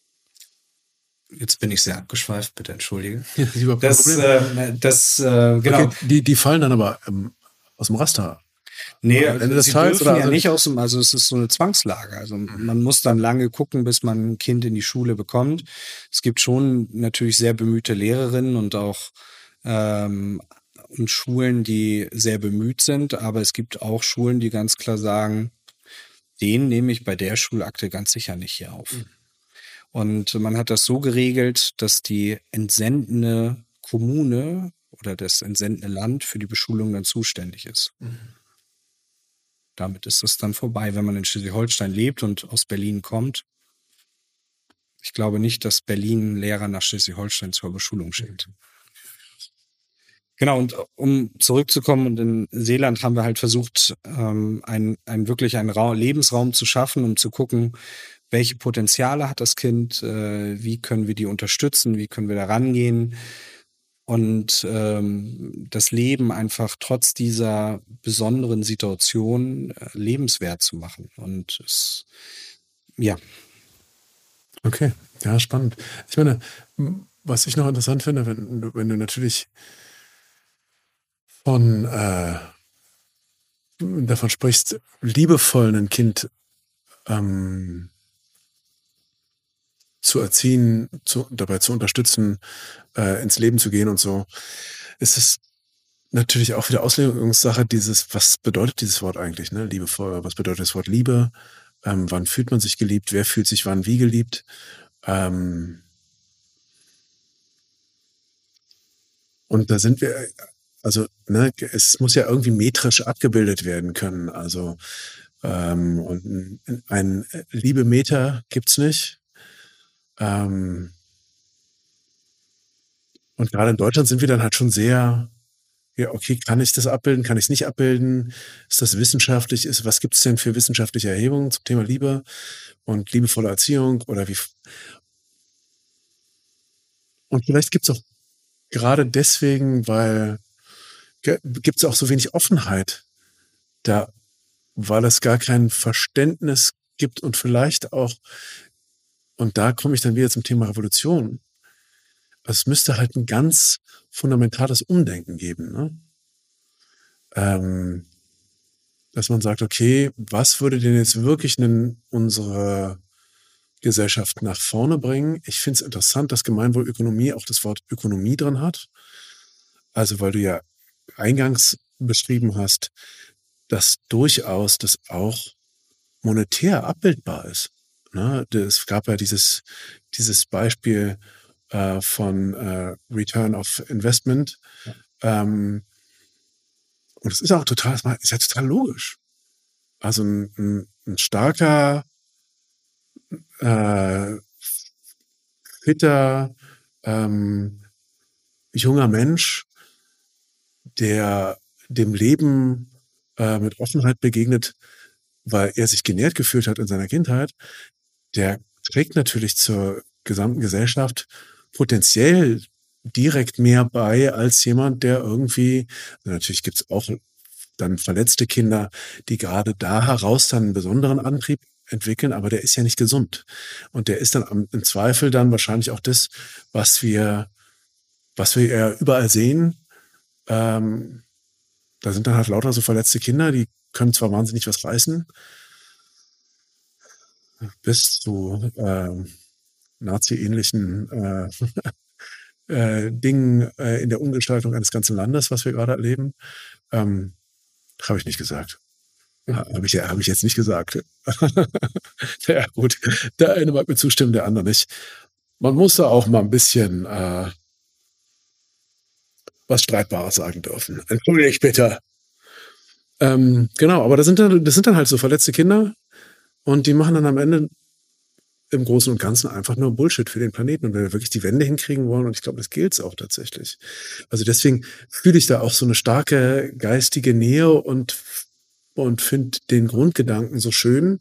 jetzt bin ich sehr abgeschweift, bitte entschuldige. Ja, das ist überhaupt kein Das, Problem. äh, das äh, genau. Okay, die, die fallen dann aber ähm, aus dem Raster. Nee, Am Ende des sie Tages, dürfen oder ja also- nicht aus dem, also es ist so eine Zwangslage. Also man muss dann lange gucken, bis man ein Kind in die Schule bekommt. Es gibt schon natürlich sehr bemühte Lehrerinnen und auch ähm, und Schulen, die sehr bemüht sind, aber es gibt auch Schulen, die ganz klar sagen, den nehme ich bei der Schulakte ganz sicher nicht hier auf. Mhm. Und man hat das so geregelt, dass die entsendende Kommune oder das entsendende Land für die Beschulung dann zuständig ist. Mhm. Damit ist es dann vorbei, wenn man in Schleswig-Holstein lebt und aus Berlin kommt. Ich glaube nicht, dass Berlin Lehrer nach Schleswig-Holstein zur Beschulung schickt. Genau, und um zurückzukommen, und in Seeland haben wir halt versucht, ähm, ein, ein wirklich einen Ra- Lebensraum zu schaffen, um zu gucken, welche Potenziale hat das Kind, äh, wie können wir die unterstützen, wie können wir da rangehen und ähm, das Leben einfach trotz dieser besonderen Situation äh, lebenswert zu machen. Und es, ja. Okay, ja, spannend. Ich meine, was ich noch interessant finde, wenn, du- wenn du natürlich von äh, davon sprichst, liebevoll ein Kind ähm, zu erziehen, zu, dabei zu unterstützen, äh, ins Leben zu gehen und so, ist es natürlich auch wieder Auslegungssache dieses, was bedeutet dieses Wort eigentlich, ne? Liebevoll, was bedeutet das Wort Liebe? Ähm, wann fühlt man sich geliebt? Wer fühlt sich wann wie geliebt? Ähm, und da sind wir, also, ne, es muss ja irgendwie metrisch abgebildet werden können. Also, ähm, und ein, ein Liebemeter gibt's nicht. Ähm, und gerade in Deutschland sind wir dann halt schon sehr, ja, okay, kann ich das abbilden, kann ich es nicht abbilden? Ist das wissenschaftlich? Ist, was gibt es denn für wissenschaftliche Erhebungen zum Thema Liebe und liebevolle Erziehung oder wie? Und vielleicht gibt es auch gerade deswegen, weil gibt es auch so wenig Offenheit da, weil es gar kein Verständnis gibt und vielleicht auch und da komme ich dann wieder zum Thema Revolution. Also es müsste halt ein ganz fundamentales Umdenken geben, ne? Ähm, dass man sagt, okay, was würde denn jetzt wirklich in unsere Gesellschaft nach vorne bringen? Ich finde es interessant, dass Gemeinwohlökonomie auch das Wort Ökonomie drin hat. Also weil du ja eingangs beschrieben hast, dass durchaus das auch monetär abbildbar ist. Ne? Es gab ja dieses, dieses Beispiel äh, von äh, Return of Investment. Ja. Ähm, und es ist auch total, ist ja total logisch. Also ein, ein, ein starker, äh, fitter, ähm, junger Mensch, der dem Leben äh, mit Offenheit begegnet, weil er sich genährt gefühlt hat in seiner Kindheit, der trägt natürlich zur gesamten Gesellschaft potenziell direkt mehr bei als jemand, der irgendwie, natürlich gibt es auch dann verletzte Kinder, die gerade da heraus dann einen besonderen Antrieb entwickeln, aber der ist ja nicht gesund. Und der ist dann im Zweifel dann wahrscheinlich auch das, was wir, was wir ja überall sehen. Ähm, da sind dann halt lauter so verletzte Kinder, die können zwar wahnsinnig was reißen, bis zu äh, Nazi-ähnlichen äh, äh, Dingen äh, in der Umgestaltung eines ganzen Landes, was wir gerade erleben. Ähm, habe ich nicht gesagt. Habe ich, hab ich jetzt nicht gesagt. Ja gut, der eine mag mir zustimmen, der andere nicht. Man muss da auch mal ein bisschen äh, was Streitbares sagen dürfen. Entschuldigt bitte. Ähm, genau, aber das sind, dann, das sind dann halt so verletzte Kinder und die machen dann am Ende im Großen und Ganzen einfach nur Bullshit für den Planeten. Und wenn wir wirklich die Wende hinkriegen wollen, und ich glaube, das gilt es auch tatsächlich. Also deswegen fühle ich da auch so eine starke geistige Nähe und, und finde den Grundgedanken so schön,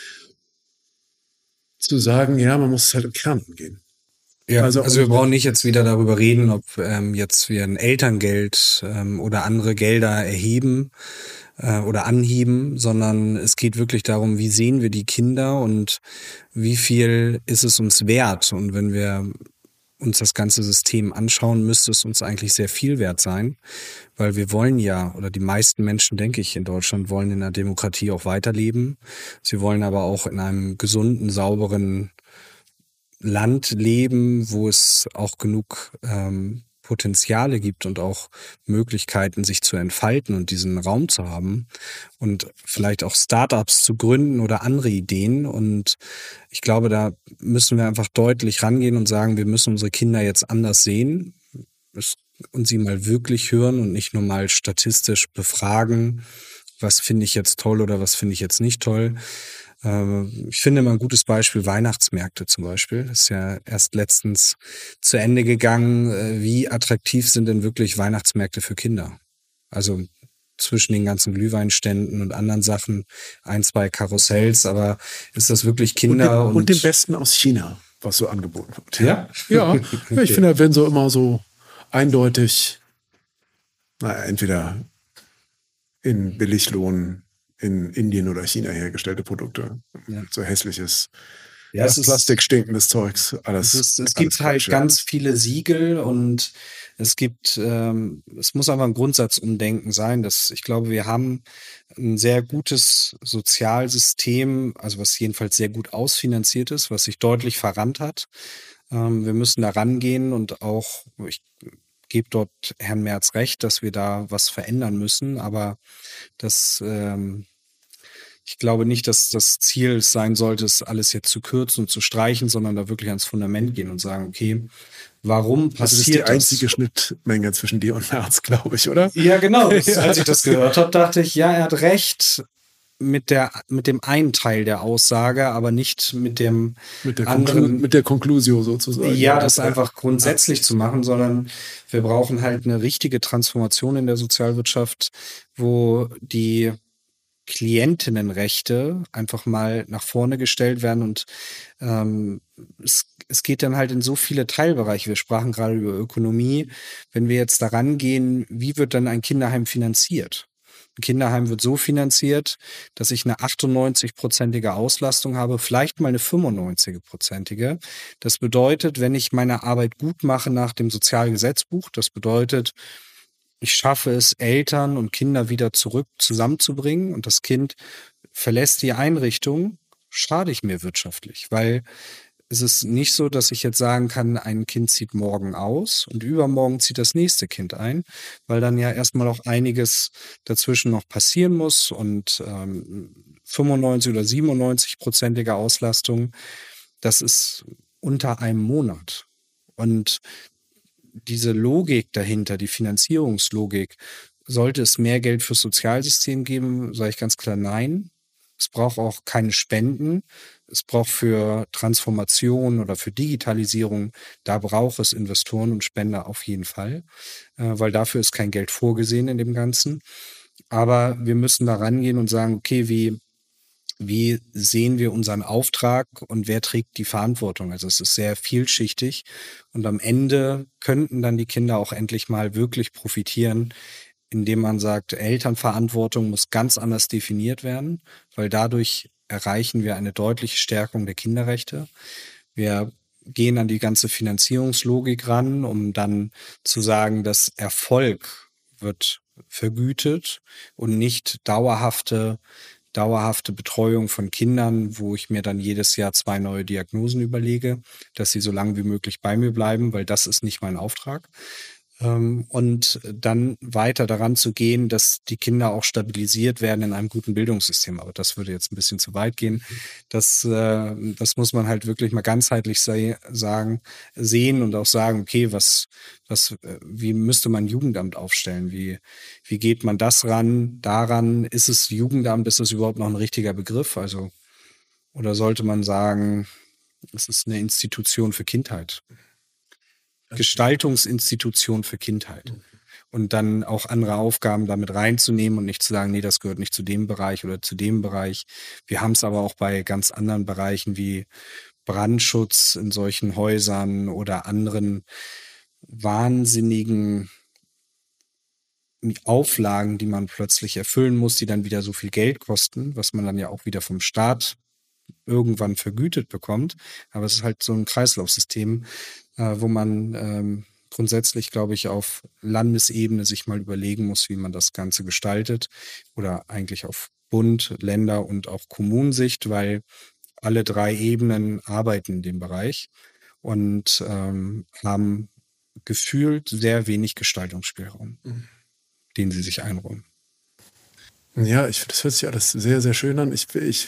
zu sagen, ja, man muss es halt im Kern angehen. Ja, also, also wir brauchen nicht jetzt wieder darüber reden, ob ähm, jetzt wir ein Elterngeld ähm, oder andere Gelder erheben äh, oder anheben, sondern es geht wirklich darum, wie sehen wir die Kinder und wie viel ist es uns wert. Und wenn wir uns das ganze System anschauen, müsste es uns eigentlich sehr viel wert sein, weil wir wollen ja, oder die meisten Menschen, denke ich, in Deutschland wollen in einer Demokratie auch weiterleben. Sie wollen aber auch in einem gesunden, sauberen Land leben, wo es auch genug ähm, Potenziale gibt und auch Möglichkeiten, sich zu entfalten und diesen Raum zu haben und vielleicht auch Startups zu gründen oder andere Ideen. Und ich glaube, da müssen wir einfach deutlich rangehen und sagen, wir müssen unsere Kinder jetzt anders sehen und sie mal wirklich hören und nicht nur mal statistisch befragen, was finde ich jetzt toll oder was finde ich jetzt nicht toll. Ich finde immer ein gutes Beispiel Weihnachtsmärkte zum Beispiel. Das ist ja erst letztens zu Ende gegangen. Wie attraktiv sind denn wirklich Weihnachtsmärkte für Kinder? Also zwischen den ganzen Glühweinständen und anderen Sachen, ein, zwei Karussells, aber ist das wirklich Kinder? Und den, und, und den Besten aus China, was so angeboten wird. Ja? Ja, ja ich finde, da werden so immer so eindeutig, naja, entweder in Billiglohn in Indien oder China hergestellte Produkte. Ja. So hässliches, ja, das plastikstinkendes Zeugs. Alles, es ist, es alles gibt halt Quatsch, ganz viele Siegel und es gibt, ähm, es muss aber ein Grundsatzumdenken sein, dass ich glaube, wir haben ein sehr gutes Sozialsystem, also was jedenfalls sehr gut ausfinanziert ist, was sich deutlich verrannt hat. Ähm, wir müssen da rangehen und auch, ich gebe dort Herrn Merz recht, dass wir da was verändern müssen, aber das, ähm, ich glaube nicht, dass das Ziel sein sollte, es alles jetzt zu kürzen und zu streichen, sondern da wirklich ans Fundament gehen und sagen, okay, warum passiert das? Das ist die einzige das? Schnittmenge zwischen dir und Merz, glaube ich, oder? Ja, genau. Das, ja. Als ich das gehört habe, dachte ich, ja, er hat recht mit der, mit dem einen Teil der Aussage, aber nicht mit dem mit der anderen. Konklu- mit der Conclusio sozusagen. Ja, das einfach grundsätzlich ja. zu machen, sondern wir brauchen halt eine richtige Transformation in der Sozialwirtschaft, wo die Klientinnenrechte einfach mal nach vorne gestellt werden und ähm, es, es geht dann halt in so viele Teilbereiche. Wir sprachen gerade über Ökonomie. Wenn wir jetzt daran gehen, wie wird dann ein Kinderheim finanziert? Ein Kinderheim wird so finanziert, dass ich eine achtundneunzig-prozentige Auslastung habe, vielleicht mal eine fünfundneunzig-prozentige. Das bedeutet, wenn ich meine Arbeit gut mache nach dem Sozialgesetzbuch, das bedeutet, ich schaffe es, Eltern und Kinder wieder zurück zusammenzubringen und das Kind verlässt die Einrichtung, schade ich mir wirtschaftlich, weil es ist nicht so, dass ich jetzt sagen kann, ein Kind zieht morgen aus und übermorgen zieht das nächste Kind ein, weil dann ja erstmal auch einiges dazwischen noch passieren muss und ähm, fünfundneunzig oder siebenundneunzig-prozentige Auslastung, das ist unter einem Monat. Und diese Logik dahinter, die Finanzierungslogik, sollte es mehr Geld fürs Sozialsystem geben, sage ich ganz klar nein. Es braucht auch keine Spenden. Es braucht für Transformation oder für Digitalisierung, da braucht es Investoren und Spender auf jeden Fall, äh, weil dafür ist kein Geld vorgesehen in dem Ganzen. Aber wir müssen da rangehen und sagen, okay, wie, wie sehen wir unseren Auftrag und wer trägt die Verantwortung? Also es ist sehr vielschichtig und am Ende könnten dann die Kinder auch endlich mal wirklich profitieren, indem man sagt, Elternverantwortung muss ganz anders definiert werden, weil dadurch erreichen wir eine deutliche Stärkung der Kinderrechte. Wir gehen an die ganze Finanzierungslogik ran, um dann zu sagen, dass Erfolg wird vergütet und nicht dauerhafte, dauerhafte Betreuung von Kindern, wo ich mir dann jedes Jahr zwei neue Diagnosen überlege, dass sie so lange wie möglich bei mir bleiben, weil das ist nicht mein Auftrag. Und dann weiter daran zu gehen, dass die Kinder auch stabilisiert werden in einem guten Bildungssystem. Aber das würde jetzt ein bisschen zu weit gehen. Das, das muss man halt wirklich mal ganzheitlich sagen, sehen und auch sagen, okay, was, was, wie müsste man Jugendamt aufstellen? Wie, wie geht man das ran? Daran, ist es Jugendamt, ist es überhaupt noch ein richtiger Begriff? Also, oder sollte man sagen, es ist eine Institution für Kindheit? Gestaltungsinstitution für Kindheit. Und dann auch andere Aufgaben damit reinzunehmen und nicht zu sagen, nee, das gehört nicht zu dem Bereich oder zu dem Bereich. Wir haben es aber auch bei ganz anderen Bereichen wie Brandschutz in solchen Häusern oder anderen wahnsinnigen Auflagen, die man plötzlich erfüllen muss, die dann wieder so viel Geld kosten, was man dann ja auch wieder vom Staat irgendwann vergütet bekommt. Aber es ist halt so ein Kreislaufsystem, äh, wo man ähm, grundsätzlich, glaube ich, auf Landesebene sich mal überlegen muss, wie man das Ganze gestaltet oder eigentlich auf Bund, Länder und auch Kommunensicht, weil alle drei Ebenen arbeiten in dem Bereich und ähm, haben gefühlt sehr wenig Gestaltungsspielraum, mhm. den sie sich einräumen. Ja, ich finde, das hört sich alles sehr, sehr schön an. Ich, ich,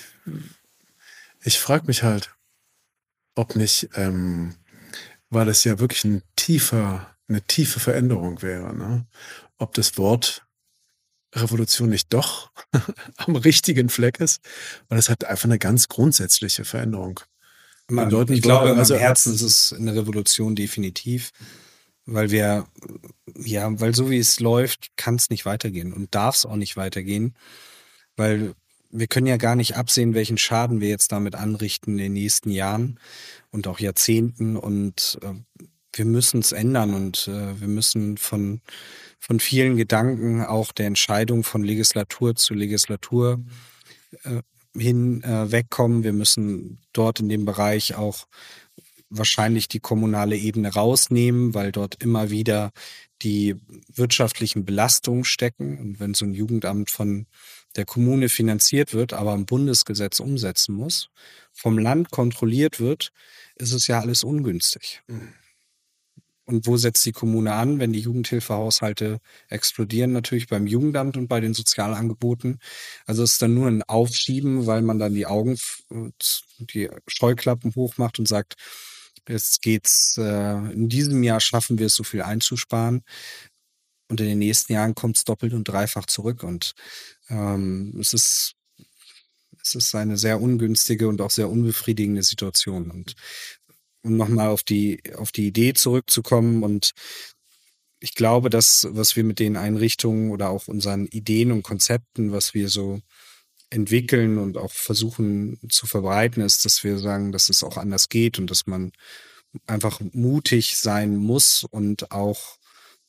ich frage mich halt, ob nicht, ähm, weil das ja wirklich ein tiefer, eine tiefe Veränderung wäre, ne? Ob das Wort Revolution nicht doch am richtigen Fleck ist, weil es hat einfach eine ganz grundsätzliche Veränderung. Man, ich glaube, also, im Herzen ist es eine Revolution definitiv, weil wir, ja, weil so wie es läuft, kann es nicht weitergehen und darf es auch nicht weitergehen, weil wir können ja gar nicht absehen, welchen Schaden wir jetzt damit anrichten in den nächsten Jahren und auch Jahrzehnten und äh, wir müssen es ändern und äh, wir müssen von, von vielen Gedanken auch der Entscheidung von Legislatur zu Legislatur äh, hin äh, wegkommen. Wir müssen dort in dem Bereich auch wahrscheinlich die kommunale Ebene rausnehmen, weil dort immer wieder die wirtschaftlichen Belastungen stecken. Und wenn so ein Jugendamt von der Kommune finanziert wird, aber ein Bundesgesetz umsetzen muss, vom Land kontrolliert wird, ist es ja alles ungünstig. Mhm. Und wo setzt die Kommune an, wenn die Jugendhilfehaushalte explodieren? Natürlich beim Jugendamt und bei den Sozialangeboten. Also es ist dann nur ein Aufschieben, weil man dann die Augen, die Scheuklappen hochmacht und sagt, jetzt geht's, äh, in diesem Jahr schaffen wir es, so viel einzusparen. Und in den nächsten Jahren kommt es doppelt und dreifach zurück. Und ähm, es ist, es ist eine sehr ungünstige und auch sehr unbefriedigende Situation. Und um nochmal auf die, auf die Idee zurückzukommen. Und ich glaube, dass, was wir mit den Einrichtungen oder auch unseren Ideen und Konzepten, was wir so entwickeln und auch versuchen zu verbreiten, ist, dass wir sagen, dass es auch anders geht und dass man einfach mutig sein muss und auch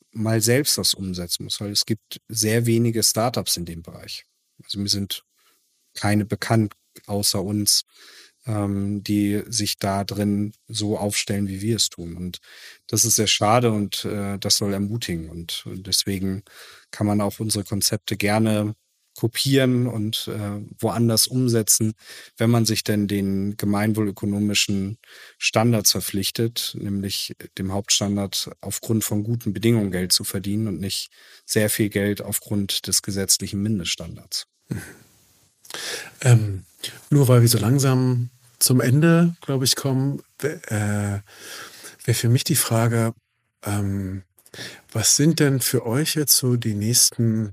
mal selbst das umsetzen muss, weil es gibt sehr wenige Startups in dem Bereich. Also mir sind keine bekannt außer uns, ähm, die sich da drin so aufstellen, wie wir es tun. Und das ist sehr schade und äh, das soll ermutigen. Und, und deswegen kann man auch unsere Konzepte gerne kopieren und äh, woanders umsetzen, wenn man sich denn den gemeinwohlökonomischen Standards verpflichtet, nämlich dem Hauptstandard aufgrund von guten Bedingungen Geld zu verdienen und nicht sehr viel Geld aufgrund des gesetzlichen Mindeststandards. Mhm. Ähm, nur weil wir so langsam zum Ende, glaube ich, kommen, äh, wäre für mich die Frage, ähm, was sind denn für euch jetzt so die nächsten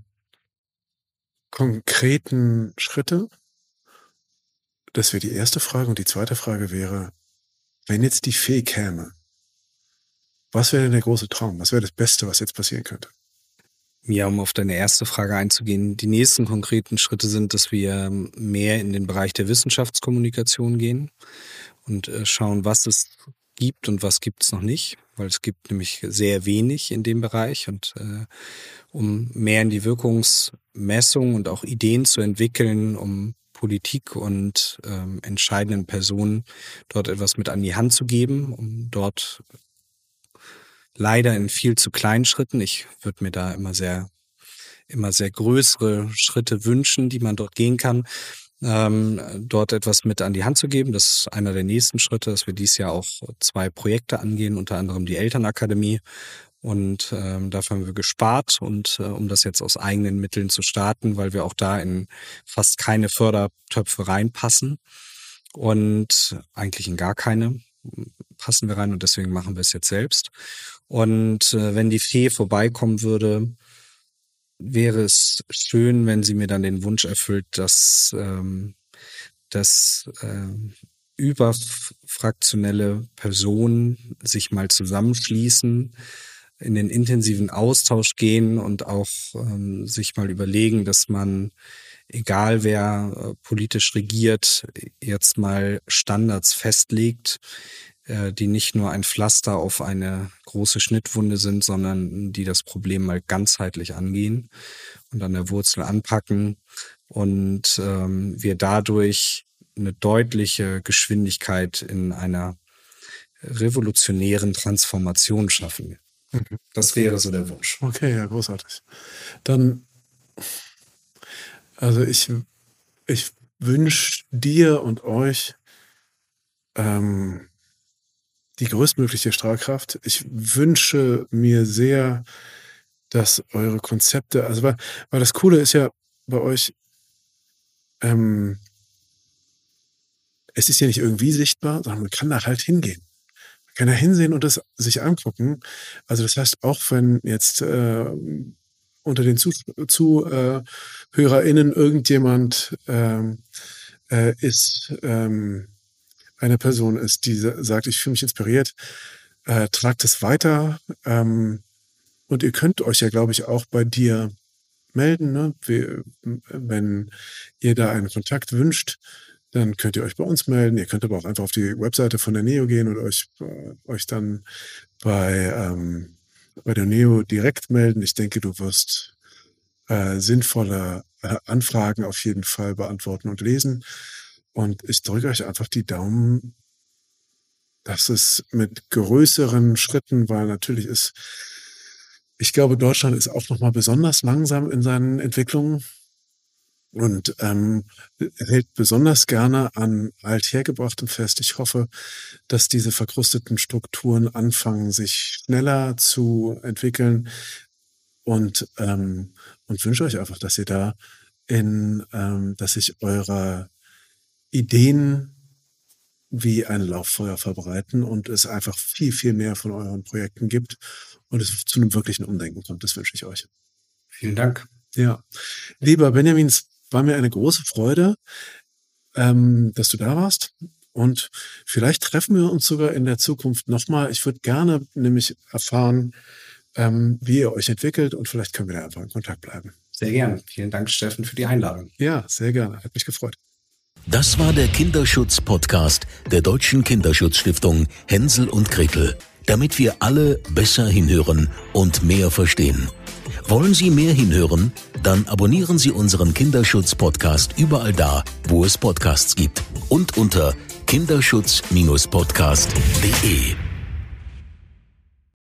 konkreten Schritte? Das wäre die erste Frage. Und die zweite Frage wäre, wenn jetzt die Fee käme, was wäre denn der große Traum? Was wäre das Beste, was jetzt passieren könnte? Ja, um auf deine erste Frage einzugehen, die nächsten konkreten Schritte sind, dass wir mehr in den Bereich der Wissenschaftskommunikation gehen und schauen, was es gibt und was gibt es noch nicht, weil es gibt nämlich sehr wenig in dem Bereich und äh, um mehr in die Wirkungsmessung und auch Ideen zu entwickeln, um Politik und ähm, entscheidenden Personen dort etwas mit an die Hand zu geben, um dort leider in viel zu kleinen Schritten. Ich würde mir da immer sehr, immer sehr größere Schritte wünschen, die man dort gehen kann, ähm, dort etwas mit an die Hand zu geben. Das ist einer der nächsten Schritte, dass wir dieses Jahr auch zwei Projekte angehen, unter anderem die Elternakademie. Und ähm, dafür haben wir gespart und äh, um das jetzt aus eigenen Mitteln zu starten, weil wir auch da in fast keine Fördertöpfe reinpassen und eigentlich in gar keine passen wir rein und deswegen machen wir es jetzt selbst. Und äh, wenn die Fee vorbeikommen würde, wäre es schön, wenn sie mir dann den Wunsch erfüllt, dass, ähm, dass äh, überfraktionelle Personen sich mal zusammenschließen, in den intensiven Austausch gehen und auch ähm, sich mal überlegen, dass man, egal wer äh, politisch regiert, jetzt mal Standards festlegt, äh, die nicht nur ein Pflaster auf eine große Schnittwunde sind, sondern die das Problem mal ganzheitlich angehen und an der Wurzel anpacken und ähm, wir dadurch eine deutliche Geschwindigkeit in einer revolutionären Transformation schaffen. Das wäre so der Wunsch. Okay, ja, großartig. Dann, also ich, ich wünsche dir und euch ähm, die größtmögliche Strahlkraft. Ich wünsche mir sehr, dass eure Konzepte, also weil, weil das Coole ist ja bei euch, ähm, es ist ja nicht irgendwie sichtbar, sondern man kann da halt hingehen. Kann er hinsehen und das sich angucken. Also das heißt, auch wenn jetzt äh, unter den ZuhörerInnen irgendjemand ähm, äh, ist, ähm, eine Person ist, die sagt, ich fühle mich inspiriert, äh, tragt es weiter. Ähm, und ihr könnt euch ja, glaube ich, auch bei dir melden, ne? Wie, wenn ihr da einen Kontakt wünscht, dann könnt ihr euch bei uns melden. Ihr könnt aber auch einfach auf die Webseite von der Neo gehen und euch, äh, euch dann bei, ähm, bei der Neo direkt melden. Ich denke, du wirst äh, sinnvolle äh, Anfragen auf jeden Fall beantworten und lesen. Und ich drücke euch einfach die Daumen, dass es mit größeren Schritten, weil natürlich ist, ich glaube, Deutschland ist auch nochmal besonders langsam in seinen Entwicklungen. Und ähm, hält besonders gerne an Althergebrachtem fest. Ich hoffe, dass diese verkrusteten Strukturen anfangen, sich schneller zu entwickeln. Und, ähm, und wünsche euch einfach, dass ihr da in, ähm, dass sich eure Ideen wie ein Lauffeuer verbreiten und es einfach viel, viel mehr von euren Projekten gibt und es zu einem wirklichen Umdenken kommt. Das wünsche ich euch. Vielen Dank. Ja, lieber Benjamin, war mir eine große Freude, ähm, dass du da warst. Und vielleicht treffen wir uns sogar in der Zukunft nochmal. Ich würde gerne nämlich erfahren, ähm, wie ihr euch entwickelt und vielleicht können wir da einfach in Kontakt bleiben. Sehr gerne. Vielen Dank, Steffen, für die Einladung. Ja, sehr gerne. Hat mich gefreut. Das war der Kinderschutz-Podcast der Deutschen Kinderschutzstiftung Hänsel und Gretel. damit wir alle besser hinhören und mehr verstehen. Wollen Sie mehr hinhören? Dann abonnieren Sie unseren Kinderschutz-Podcast überall da, wo es Podcasts gibt und unter kinderschutz Bindestrich podcast punkt de.